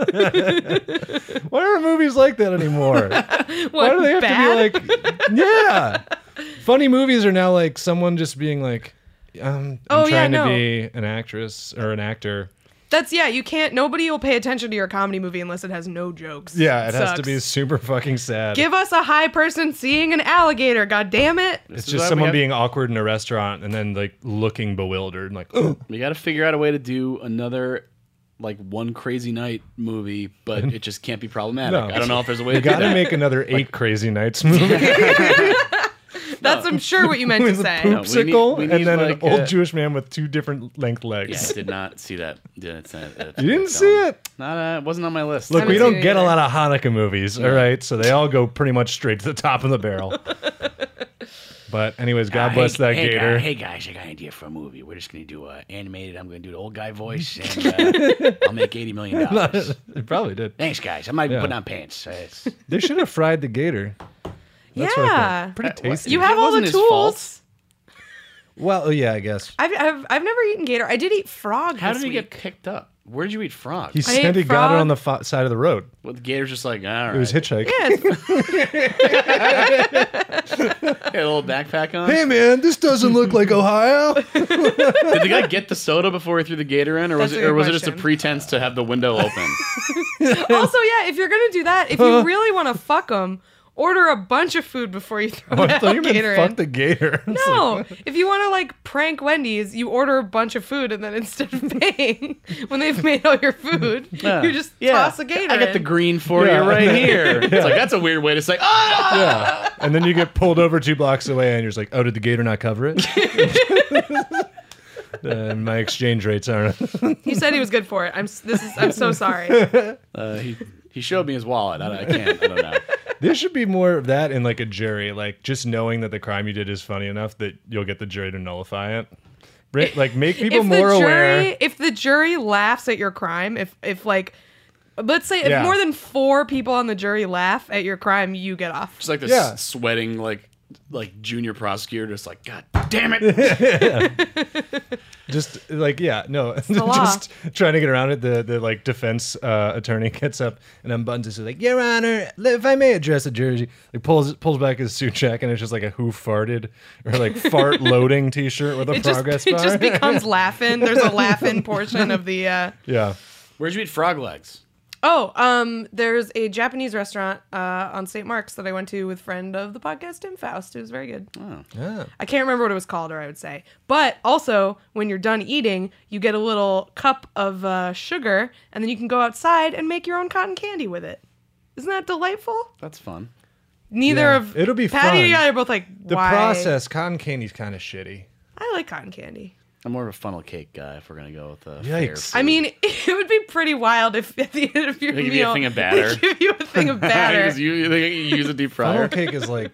Why aren't movies like that anymore? what, Why do they have bad? to be like, yeah? Funny movies are now like someone just being like, um, I'm Oh, yeah, trying no. to be an actress or an actor. That's yeah, you can't nobody will pay attention to your comedy movie unless it has no jokes. Yeah, it has to Sucks. be super fucking sad. Give us a high person seeing an alligator, god damn it. it's is just why we someone have- being awkward in a restaurant and then like looking bewildered, like, We got to figure out a way to do another like One Crazy Night movie, but it just can't be problematic. No. I don't know if there's a way you to do gotta that. make another Eight Crazy Nights movie That's I'm sure what you meant to with a say. No, we need- poopsicle we need, and then like, an old uh, Jewish man with two different length Yeah, legs. I did not see that. Yeah, it's, uh, it's, You didn't it's see gone. it? Not, uh, it wasn't on my list. Look, haven't we seen don't it get a either. lot of Hanukkah movies, all right? So they all go pretty much straight to the top of the barrel. But anyways, God Uh, bless hey, that hey, gator. guy- hey guys, I got an idea for a movie. We're just gonna do uh, animated. I'm gonna do the old guy voice, and uh, I'll make eighty million dollars. It probably did. Thanks, guys. I'm not even Yeah. putting on pants. Uh, it's- They should have fried the gator. That's what I Yeah. think. Pretty tasty. You It have all the wasn't his fault. tools. well, oh, yeah, I guess. I've, I've I've never eaten gator. I did eat frog. How this did he week. get picked up? Where did you eat frog? He I said ate he got it frog. on the fo- side of the road. well, the gator's just like, all right. It was hitchhiking. Yeah, it's- Had a little backpack on. Hey, man, this doesn't look like Ohio. Did the guy get the soda before he threw the gator in, or was That's it, a or good was it just a question. pretense to have the window open? Also, yeah, if you're gonna do that, if you really want to fuck them, order a bunch of food before you throw Oh, the I thought you meant alligator fuck in. the gator. It's No, like, if you want to like prank Wendy's, you order a bunch of food and then instead of paying when they've made all your food, Yeah. you just Yeah. toss a gator. I got the in. green for Yeah. you right here. It's like, that's a weird way to say, ah! yeah. And then you get pulled over two blocks away, and you're just like, "Oh, did the gator not cover it?" Uh, my exchange rates aren't. He said he was good for it. I'm s- this is I'm so sorry. Uh, he, he showed me his wallet. I, I can't. I don't know. There should be more of that in like a jury. Like just knowing that the crime you did is funny enough that you'll get the jury to nullify it. Bri- Like make people if more the jury, aware. if the jury laughs at your crime, if if like, let's say if Yeah. more than four people on the jury laugh at your crime, you get off. Just like this Yeah. sweating, like, like junior prosecutor, just like, God damn it. Just like yeah, no, the law. just trying to get around it. The the like defense uh, attorney gets up and unbuttons it. Like, Your Honor, if I may address a jury, like pulls pulls back his suit jacket and it's just like a who farted or like fart loading T-shirt with a It just, progress it bar. just becomes laughing. There's a laughing portion of the. Uh, yeah. Where'd you eat frog legs? Oh, um, there's a Japanese restaurant uh, on Saint Mark's that I went to with friend of the podcast, Tim Faust. It was very good. Oh. Yeah. I can't remember what it was called, or I would say. But also, when you're done eating, you get a little cup of uh, sugar, and then you can go outside and make your own cotton candy with it. Isn't that delightful? That's fun. Neither Yeah, of it'll be Patty and fun. I are both like, The why? process, cotton candy's kind of shitty. I like cotton candy. I'm more of a funnel cake guy if we're going to go with the Yikes. I mean, it would be pretty wild if at the end of your They give you a meal thing of batter. they give you a thing of batter. Because you, they, you use a deep Funnel fryer. cake is like,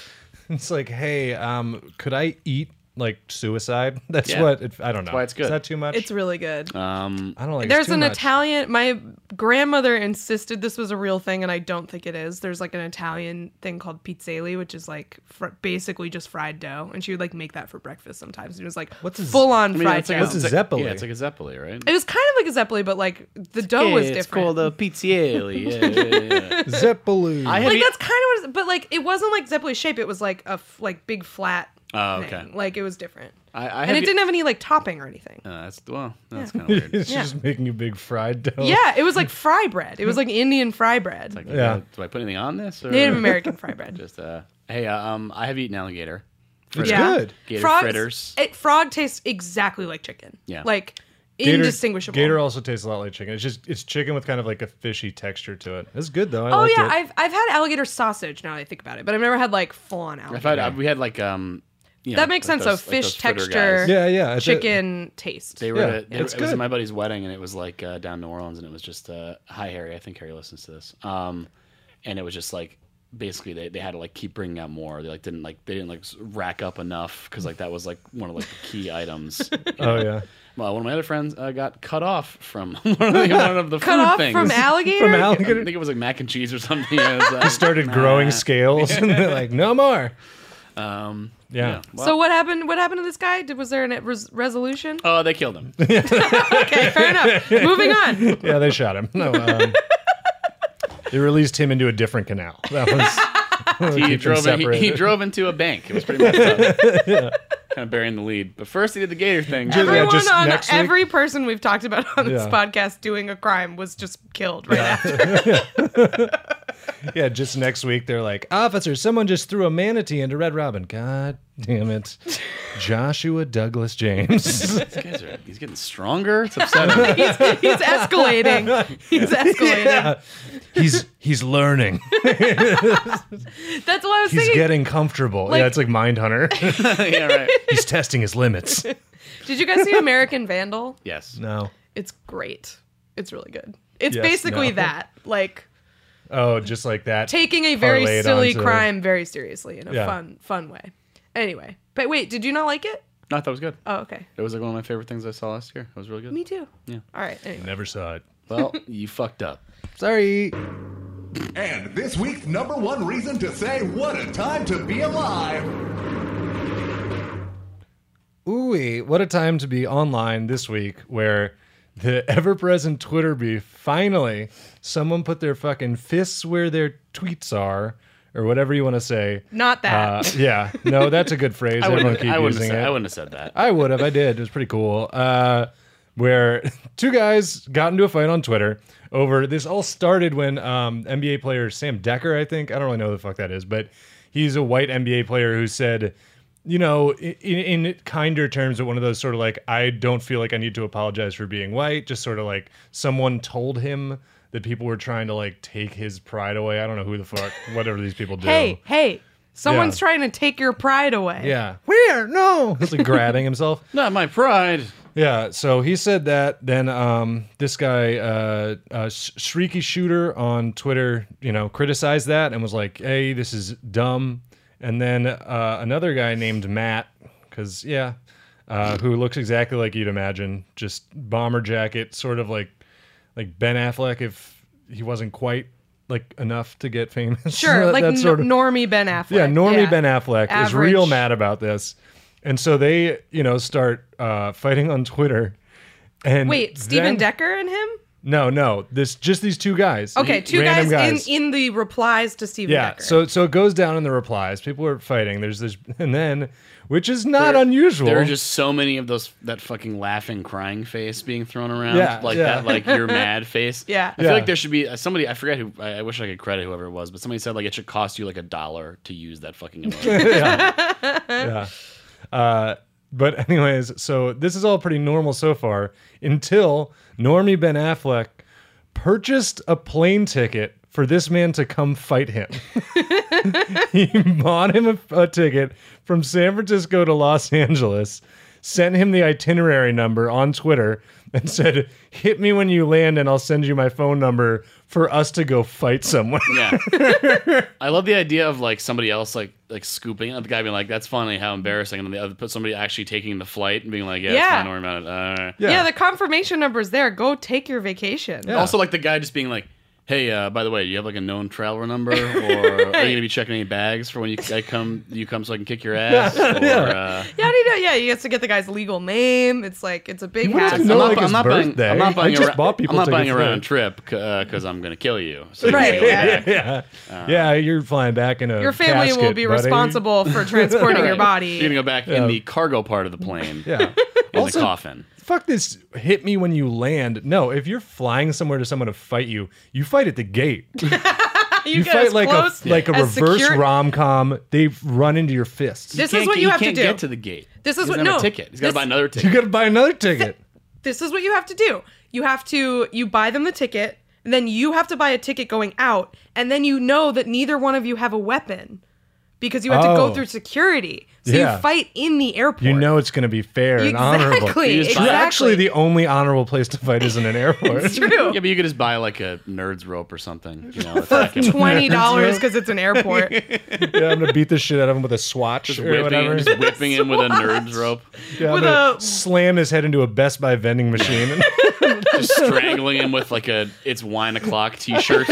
it's like, hey, um, could I eat like suicide? That's Yeah. what it, I don't know. why it's good. Is that too much? It's really good. Um, I don't like. There's it's too an much. Italian. My grandmother insisted this was a real thing, and I don't think it is. There's like an Italian thing called pizzelle, which is like fr- basically just fried dough, and she would like make that for breakfast sometimes. And it was like What's a z- full on I mean, fried it's like dough. What's a it's like- zeppoli? Yeah, it's like a zeppoli, right? It was kind of like a zeppoli, but like the dough was different. It's called a pizzielli. Yeah, yeah, yeah. Zeppoli. I have like eat- that's kind of what, it, but like it wasn't like zeppoli shape. It was like a f- like big flat. Oh, thing. okay. Like it was different, I, I have and it eat- didn't have any like topping or anything. Uh, that's well, that's kind of weird. it's Yeah. just making you big fried dough. Yeah, it was like fry bread. It was like Indian fry bread, Like, Yeah. uh, do I put anything on this? Or Native American fry bread. Just uh, hey, uh, um, I have eaten alligator. It's Yeah. good. Gator Frogs- fritters. It, frog tastes exactly like chicken. Yeah. Like Gator, indistinguishable. Gator also tastes a lot like chicken. It's just it's chicken with kind of like a fishy texture to it. It's good though. I Oh liked yeah, it. I've I've had alligator sausage now that I think about it, but I've never had like full on I've alligator. had, we had like um, you know, That makes like sense, those- though. like Fish those fritter texture. guys. yeah, yeah. it's a- Chicken taste. They were. Yeah, at, it, it's it was good. at my buddy's wedding, and it was like uh, down New Orleans, and it was just uh, hi Harry. I think Harry listens to this. Um, and it was just like basically they, they had to like keep bringing out more. They like didn't like they didn't like s- rack up enough because like that was like one of like the key items. oh yeah. Well, one of my other friends uh, got cut off from one of the, one of the Cut food off things. from alligator. From I alligator. think it was like mac and cheese or something. It was, uh, He started growing scales and they're like, no more. Um, Yeah. Well, So what happened? What happened to this guy? Did was there a res- resolution? oh, they killed him. Okay, fair enough. Moving on. Yeah, they shot him. No, um, they released him into a different canal. That was he keep them drove in, he, he separated. drove into a bank. It was pretty messed up. Kind of burying the lead. But first he did the gator thing. Just- Everyone just on next week- every person we've talked about on this Yeah. podcast doing a crime was just killed right after. Yeah, just next week they're like, officer, someone just threw a manatee into Red Robin. God damn it. Joshua Douglas James. These guys are, he's getting stronger. It's upsetting. he's, he's escalating. He's escalating. Yeah. He's he's learning. That's what I was He's thinking. getting comfortable. Like- yeah, it's like Mindhunter. yeah, right. He's testing his limits. Did you guys see American Vandal? Yes. No. It's great. It's really good. It's Yes, basically no. that. Like Oh, just like that. taking a very Parlayed silly onto- crime very seriously in a Yeah. fun fun way. Anyway, but wait, did you not like it? No, I thought it was good. Oh, okay. It was like one of my favorite things I saw last year. It was really good. Me too. Yeah. All right. Anyway. Never saw it. Well, you fucked up. Sorry. And this week's number one reason to say what a time to be alive. Ooh, what a time to be online this week where the ever-present Twitter beef, finally, someone put their fucking fists where their tweets are, or whatever you want to say. Not that. Uh, yeah, no, that's a good phrase. I Everyone wouldn't, keep I, wouldn't have using said, it. I wouldn't have said that. I would have. I did. It was pretty cool. Uh, where two guys got into a fight on Twitter over this. All started when um, N B A player Sam Decker, I think, I don't really know who the fuck that is, but he's a white N B A player who said, you know, in, in kinder terms, one of those sort of like, I don't feel like I need to apologize for being white. Just sort of like someone told him that people were trying to like take his pride away. I don't know who the fuck, whatever these people do. Hey, hey, someone's Yeah. trying to take your pride away. Yeah. Where? No. He's like gratting himself. Not my pride. Yeah. So he said that. Then um, this guy, uh, uh, Sh- Shrieky Shooter on Twitter, you know, criticized that and was like, hey, this is dumb. And then uh, another guy named Matt, because, yeah, uh, who looks exactly like you'd imagine, just bomber jacket, sort of like like Ben Affleck if he wasn't quite like enough to get famous. Sure, That- like that's n- sort of- normie Ben Affleck. Yeah, Normie Ben Affleck is Average. real mad about this. And so they, you know, start uh, fighting on Twitter. And Wait, Steven then- Decker and him? No, no. This just these two guys. Okay, two Random guys, in in the replies to Steven Yeah, Decker. so so it goes down in the replies. People are fighting. There's this, and then, which is not There- unusual. There are just so many of those that fucking laughing, crying face being thrown around, Yeah, like yeah. that, like you're mad face. Yeah. I Yeah. feel like there should be uh, somebody. I forget who. I, I wish I could credit whoever it was, but somebody said like it should cost you like a dollar to use that fucking emoji. yeah. Uh, but anyways, so this is all pretty normal so far until Normie Ben Affleck purchased a plane ticket for this man to come fight him. He bought him a, a ticket from San Francisco to Los Angeles, sent him the itinerary number on Twitter, and said, hit me when you land and I'll send you my phone number for us to go fight someone. Yeah, I love the idea of like somebody else like like scooping up the guy being like, "That's funny, how embarrassing," and then the other put somebody actually taking the flight and being like, "Yeah, Yeah. it's fine, don't worry about it." Uh, yeah. the confirmation number's there. Go take your vacation. Yeah. Also, like the guy just being like, "Hey, uh, by the way, do you have like a known traveler number, or are you gonna be checking any bags for when you I come? You come so I can kick your ass?" Or, uh, Yeah, you know, yeah, you have to get the guy's legal name. It's like it's a big You wouldn't hassle. know, I'm not, like, I'm his not buying. birthday. I'm not buying. I a just ra- bought people I'm not buying tickets a there. round trip because I'm gonna kill you. So Right, you go yeah. back. yeah. yeah, you're flying back in a Your family will casket, be buddy. responsible for transporting your Right. body. You're gonna go back Yeah. in the cargo part of the plane. Yeah. In Also, the coffin. fuck this hit me when you land. No, if you're flying somewhere to someone to fight you, you fight at the gate. you You get fight as like close a like a as reverse secure- rom-com. They run into your fists. This Can't is what get- you he have to can't do. get to the gate. This is He what- doesn't have no. a ticket. He's got to This- buy another You ticket. got to buy another ticket. This is what you have to do. You have to you buy them the ticket, and then you have to buy a ticket going out, and then you know that neither one of you have a weapon because you have to Oh. go through security. So Yeah. you fight in the airport. You know it's going to be fair and honorable. Exactly. You just buy- Exactly. Actually, the only honorable place to fight is in an airport. It's true. Yeah, but you could just buy like a nerd's rope or something. You know, a fucking- Twenty dollars because it's an airport. Yeah, I'm gonna beat the shit out of him with a swatch just or whipping, whatever. just whipping him with a nerd's rope, Yeah, I'm with gonna a- slam his head into a Best Buy vending machine. just strangling him with like a "It's wine o'clock" T-shirt.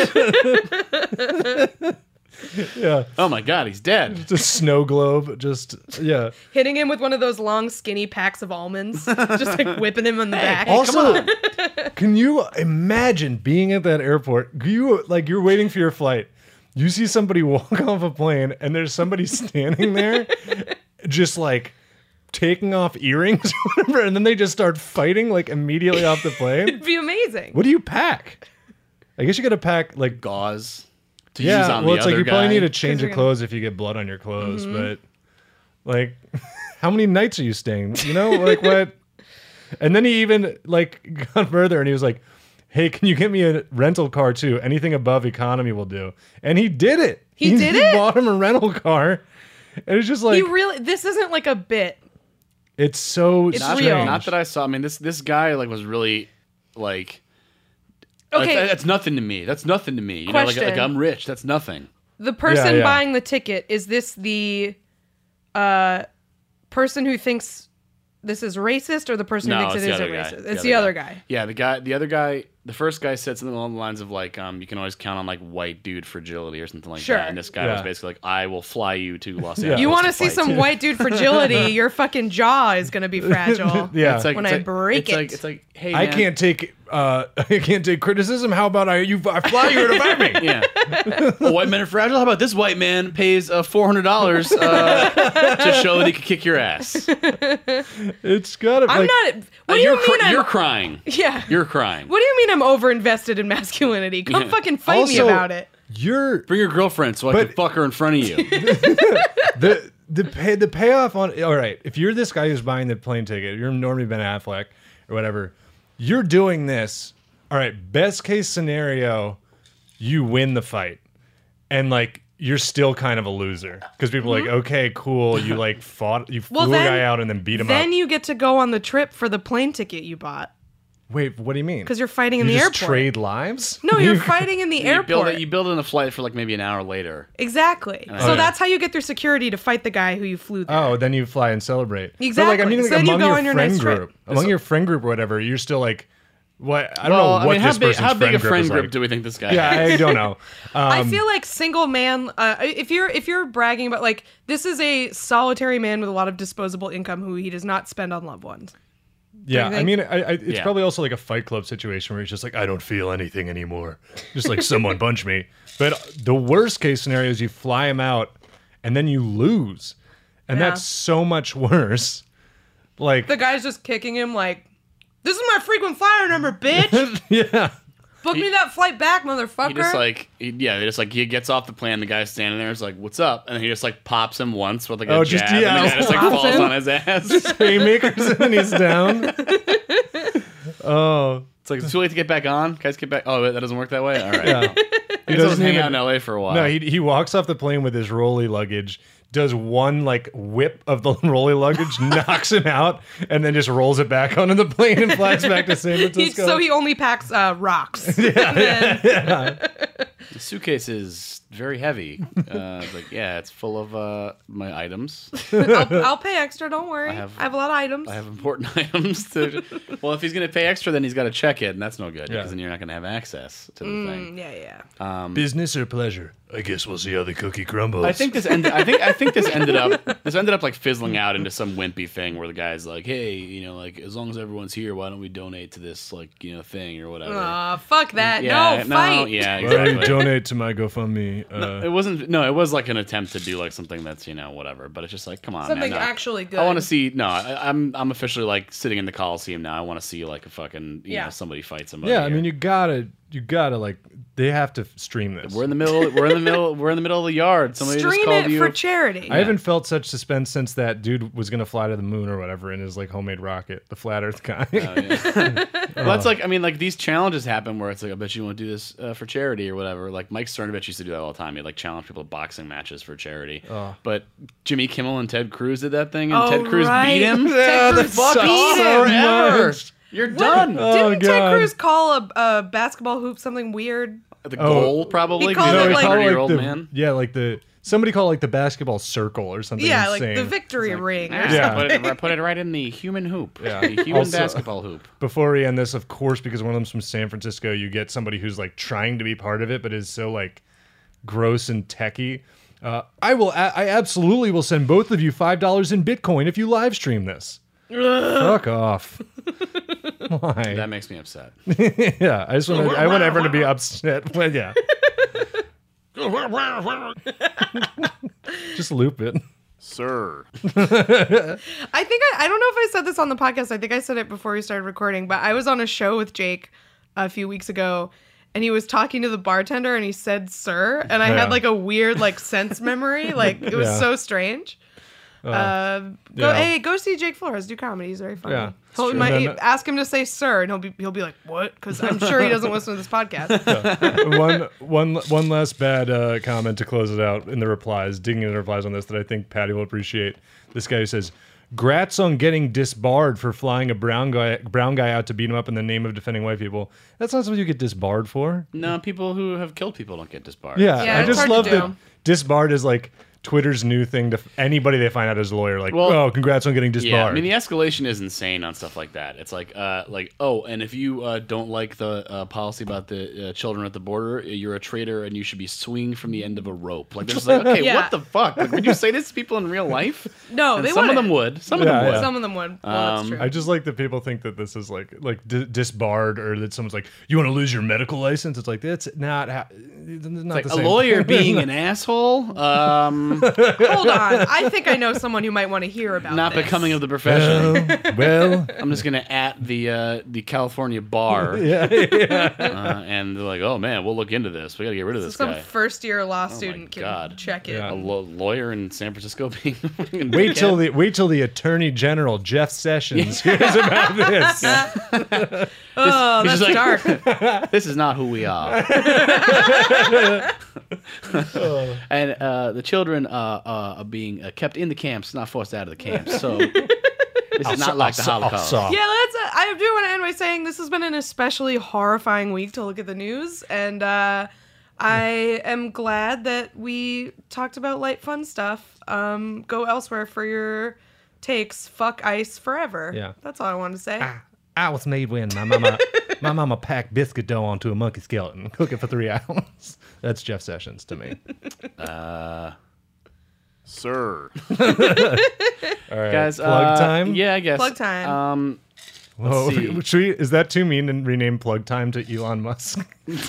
yeah, Oh my god, he's dead. just snow globe. Just yeah. Hitting him with one of those long, skinny packs of almonds. Just like whipping him in the back. Also, can you imagine being at that airport? You like you're waiting for your flight. You see somebody walk off a plane, and there's somebody standing there, just like taking off earrings or whatever, and then they just start fighting like immediately off the plane. It'd be amazing. What do you pack? I guess you got to pack like Gauze. To use yeah. on Well, the it's like other you probably guy. need a change you're of gonna- clothes if you get blood on your clothes, but like, how many nights are you staying? You know, like what? And then he even like got further, and he was like, "Hey, can you get me a rental car too? Anything above economy will do." And he did it. He did it? Bought him a rental car. And it's just like He really. This isn't like a bit. it's so It's strange. real. Not that I saw. I mean, this this guy like was really like. Okay. That's, that's nothing to me. That's nothing to me. You know, like, like Question. I'm rich. That's nothing. The person Yeah, yeah. buying the ticket, is this the uh, person who thinks this is racist or the person No, who it's thinks the it other isn't guy. racist? It's the other guy. Yeah, the guy. The other guy. The first guy said something along the lines of like, um, you can always count on like white dude fragility or something like Sure. that. And this guy Yeah. was basically like, I will fly you to Los Yeah. Angeles. You want to to see fight. some white dude fragility, your fucking jaw is going to be fragile. Yeah. It's like, when it's I like- break it's it. Like, it's like, hey, I man, can't take uh, I can't take criticism. How about I you I fly you to fight me? Yeah. A white men are fragile. How about this white man pays uh, four hundred dollars uh, to show that he can kick your ass? It's gotta. I'm like, not. What Uh, do you're you mean? cr- I'm, you're crying. yeah. You're crying. What do you mean I'm over invested in masculinity? Come Yeah. fucking fight me Also- about it. You're Bring your girlfriend so I But- can fuck her in front of you. the the pay the payoff on. All right, if you're this guy who's buying the plane ticket, you're Normie Ben Affleck or whatever. You're doing this. All right, best case scenario, you win the fight, and like you're still kind of a loser because people are like, okay, cool, you like fought, you flew Well, a then- guy out and then beat him Then up. you get to go on the trip for the plane ticket you bought Wait, what do you mean? because you're fighting in you the just airport. trade lives? No, you're fighting in the You build, airport. it, you build in a flight for like maybe an hour later. Exactly. Oh, so yeah. that's how you get their security to fight the guy who you flew there. Oh, then you fly and celebrate. Exactly. But like, I mean, like, So then you among go your on your friend nice trip. group, among your friend group or whatever, you're still like, what? I don't Well, know I what mean, how this big, person's how big friend a group friend is group like. do we think this guy Yeah, has? I don't know. Um, I feel like single man. Uh, if you're if you're bragging about like this is a solitary man with a lot of disposable income who he does not spend on loved ones. yeah, you I think? mean, I, I, it's Yeah. probably also like a Fight Club situation where he's just like, I don't feel anything anymore. Just like someone punch me. But the worst case scenario is you fly him out and then you lose, and Yeah. that's so much worse. Like, The guy's just kicking him like, "This is my frequent flyer number, bitch. yeah. Book me that flight back, motherfucker." He just like, he, yeah, just like he gets off the plane. The guy's standing there. Is like, "What's up?" And he just like pops him once with like a Oh, jab, just- and yeah, the guy just like pops falls him. on his ass. Haymakers and he's down. Oh, It's like it's too late to get back on. Guys, get back. Oh, that doesn't work that way. All right. yeah. He doesn't hang out in L A for a while. No, he he walks off the plane with his rolly luggage, does one like whip of the rolly luggage, knocks him out, and then just rolls it back onto the plane and flies back to San He, Francisco. so he only packs uh, rocks. yeah, The suitcase is very heavy. Uh, it's like, yeah, it's full of uh, my items. I'll, I'll pay extra. Don't worry. I have- have, a lot of items. I have important items to. Well, if he's gonna pay extra, then he's got to check it, and that's no good Yeah. because then you're not gonna have access to the thing. Mm, yeah, yeah. Business or pleasure? I guess we'll see how the cookie crumbles. I think this ended. I think I think this ended up. This ended up like fizzling out into some wimpy thing where the guy's like, "Hey, you know, like as long as everyone's here, why don't we donate to this like you know thing or whatever?" Aw, fuck that. yeah, no, fight. yeah, Why don't you exactly. donate to my GoFundMe? Uh, It wasn't. No, it was like an attempt to do like something that's you know whatever. But it's just like, come on, Something man, no. actually good. I want to see. No, I, I'm I'm officially like sitting in the Coliseum now. I want to see like a fucking you Yeah. know somebody fight somebody. yeah, I here. mean, you gotta, you gotta like, they have to stream this. we're in the middle. We're in the middle. We're in the middle of the yard. Somebody just Stream called it you. for charity. I haven't felt such suspense since that dude was gonna fly to the moon or whatever in his like homemade rocket, the flat Earth guy. Oh, yeah. Well, that's like, I mean, like these challenges happen where it's like, I bet you want to do this uh, for charity or whatever. Like Mike Cernovich used to do that all the time. He'd like challenge people to boxing matches for charity. But Jimmy Kimmel and Ted Cruz did that thing, and Oh, Ted Cruz right. beat him. Ted Cruz Fuck beat off him. forever. much. You're done. Oh, Didn't Ted God. Cruz call a, a basketball hoop something weird? The Oh. goal probably. He 'cause called he's it, a like- hundred year like old the, man. yeah, like the somebody called it like the basketball circle or something. Yeah, insane. like the victory ring. Or Yeah, Yeah. Put, it, put it right in the human hoop. Yeah. The human Also- basketball hoop. Before we end this, of course, because one of them's from San Francisco, you get somebody who's like trying to be part of it, but is so like gross and techie. Uh, I will. A- I absolutely will send both of you five dollars in Bitcoin if you live stream this. Fuck off. Why? That makes me upset. yeah, I just want. I want everyone to be upset. Well, yeah. Just loop it. Sir. I think I, I don't know if I said this on the podcast. I think I said it before we started recording, but I was on a show with Jake a few weeks ago and he was talking to the bartender and he said sir and I Yeah. had like a weird like sense memory. Like it was Yeah. so strange. Uh, go yeah. hey, go see Jake Flores do comedy. He's very funny. Yeah, it's He'll- true. might- And then- ask him to say sir, and he'll be he'll be like what? Because I'm sure he doesn't listen to this podcast. one, one, one last bad uh, comment to close it out in the replies, digging into the replies on this that I think Patty will appreciate. This guy who says, "Grats on getting disbarred for flying a brown guy, brown guy out to beat him up in the name of defending white people." That's not something you get disbarred for. No, people who have killed people don't get disbarred. Yeah, Yeah, I it's just hard to love do. that disbarred is like Twitter's new thing to anybody they find out as a lawyer, like, Well, oh, congrats on getting disbarred. Yeah, I mean the escalation is insane on stuff like that. It's like, uh, like, oh, and if you uh, don't like the uh, policy about the uh, children at the border, you're a traitor and you should be swinging from the end of a rope. Like, they're just like, okay, Yeah. what the fuck? Like, would you say this to people in real life? No, And they some of wouldn't. them would. Some of Yeah, them would. yeah. Some of them would. Well, Um, that's true. I just like that people think that this is like like d- disbarred, or that someone's like, you want to lose your medical license? It's like that's not ha- it's not Like the a same. lawyer being an asshole, um, Hold on. I think I know someone who might want to hear about not this. becoming of the profession. Well, well, I'm just gonna at the uh, the California bar, yeah, yeah. uh, and they're like, "Oh man, we'll look into this. We gotta get rid of this Some guy." first year law student can God. check it. Yeah. A lo- lawyer in San Francisco being Wait till the wait till the Attorney General Jeff Sessions hears about this. Oh, He's that's just like- dark. This is not who we are. And uh, the children uh, uh, are being uh, kept in the camps, not forced out of the camps. So this is not like the Holocaust. Yeah, let's. Uh, I do want to end by saying this has been an especially horrifying week to look at the news, and uh, I am glad that we talked about light, fun stuff. Um, go elsewhere for your takes. Fuck ICE forever. Yeah. That's all I wanted to say. I was made when my mama my mama packed biscuit dough onto a monkey skeleton, cook it for three hours. That's Jeff Sessions to me. Uh, sir. All right, Guys, plug uh, time. Yeah, I guess. Plug time. Um, Whoa, see. should we, is that too mean and rename plug time to Elon Musk?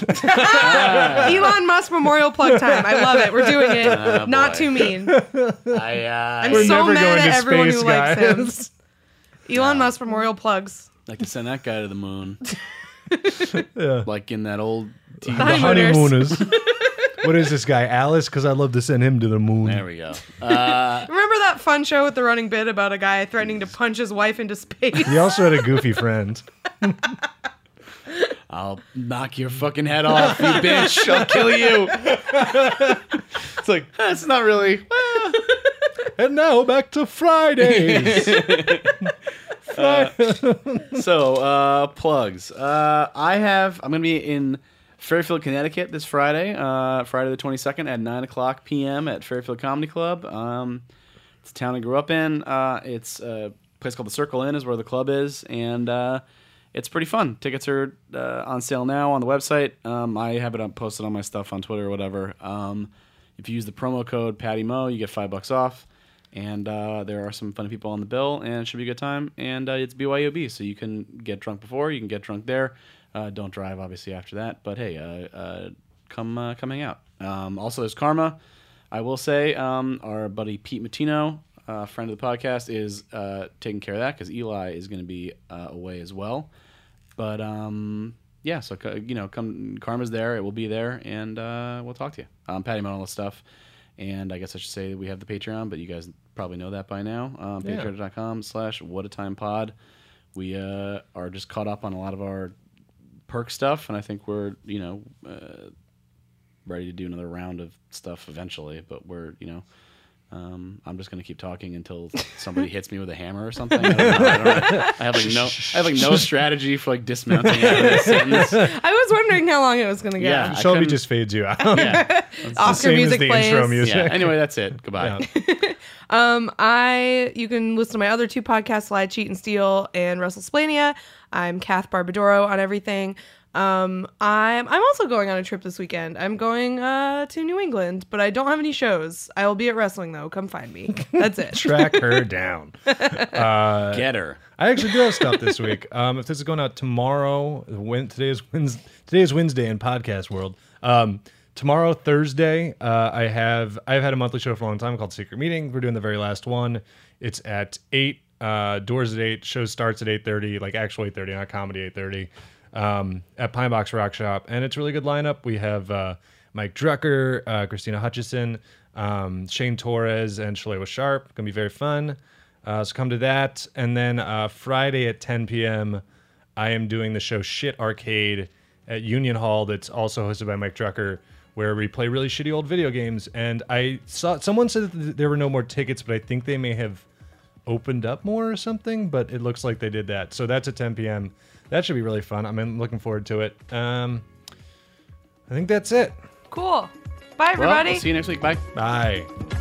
Elon Musk Memorial Plug Time. I love it. We're doing it. Oh, Not boy. too mean. I, uh, I'm We're so never mad going at to everyone who space, likes guys. him. Elon Musk Memorial Plugs. like to send that guy to the moon. Yeah. Like in that old T V. The The Honeymooners. honeymooners. What is this guy, Alice? Because I'd love to send him to the moon. There we go. Uh, Remember that fun show with the running bit about a guy threatening to punch his wife into space? He also had a goofy friend. I'll knock your fucking head off, you bitch. I'll kill you. It's like, that's not really. well, And now back to Fridays. So, uh, plugs. Uh, I have, I'm going to be in Fairfield, Connecticut this Friday, uh, Friday the twenty-second at nine o'clock p.m. at Fairfield Comedy Club. Um, it's a town I grew up in. Uh, it's a place called the Circle Inn is where the club is, and uh, it's pretty fun. Tickets are uh, on sale now on the website. Um, I have it up, posted on my stuff on Twitter or whatever. Um, if you use the promo code Patty Mo, you get five bucks off. And uh, there are some funny people on the bill, and it should be a good time. And uh, it's B Y O B, so you can get drunk before, you can get drunk there. Uh, don't drive, obviously, after that. But hey, uh, uh, come uh, come hang out. Um, also, there's Karma. I will say um, our buddy Pete Matino, uh, friend of the podcast, is uh, taking care of that because Eli is going to be uh, away as well. But um, yeah, so co- you know, come Karma's there. It will be there, and uh, we'll talk to you. Um, Patty Mo and all this stuff. And I guess I should say that we have the Patreon, but you guys probably know that by now. Um, Yeah. Patreon.com slash What a Time Pod. We uh, are just caught up on a lot of our perk stuff, and I think we're, you know, uh, ready to do another round of stuff eventually. But we're, you know, um, I'm just gonna keep talking until somebody hits me with a hammer or something. I, don't know. I, don't know. I have like no, I have like no strategy for like dismounting out of this sentence. I was wondering how long it was going to get. Yeah. I Shelby couldn't- just fades you out. Yeah, Oscar Same as music the plays. intro music. yeah. Anyway, that's it. Goodbye. Yeah. Um, I you can listen to my other two podcasts, Lie, Cheat, and Steal, and WrestleSplania. I'm Kath Barbadoro on everything. Um, I'm I'm also going on a trip this weekend. I'm going uh, to New England, but I don't have any shows. I will be at wrestling though. Come find me. That's it. Track her down. Uh, Get her. I actually do have stuff this week. Um, if this is going out tomorrow, when today is Wednesday, today is Wednesday in podcast world. Um, tomorrow, Thursday, uh, I have I've had a monthly show for a long time called Secret Meeting. We're doing the very last one. It's at eight. Uh, doors at eight. Show starts at eight thirty. Like actual eight thirty, not comedy eight thirty. Um, at Pine Box Rock Shop, and it's a really good lineup. We have uh, Mike Drucker, uh, Christina Hutchison, um, Shane Torres, and Shalewa Sharp. Gonna be very fun. Uh, so come to that. And then uh, Friday at ten p.m., I am doing the show Shit Arcade at Union Hall. That's also hosted by Mike Drucker, where we play really shitty old video games. And I saw someone said that there were no more tickets, but I think they may have opened up more or something. But it looks like they did that. So that's at ten p.m. That should be really fun. I'm looking forward to it. Um, I think that's it. Cool. Bye, Well, everybody. we'll see you next week. Bye. Bye.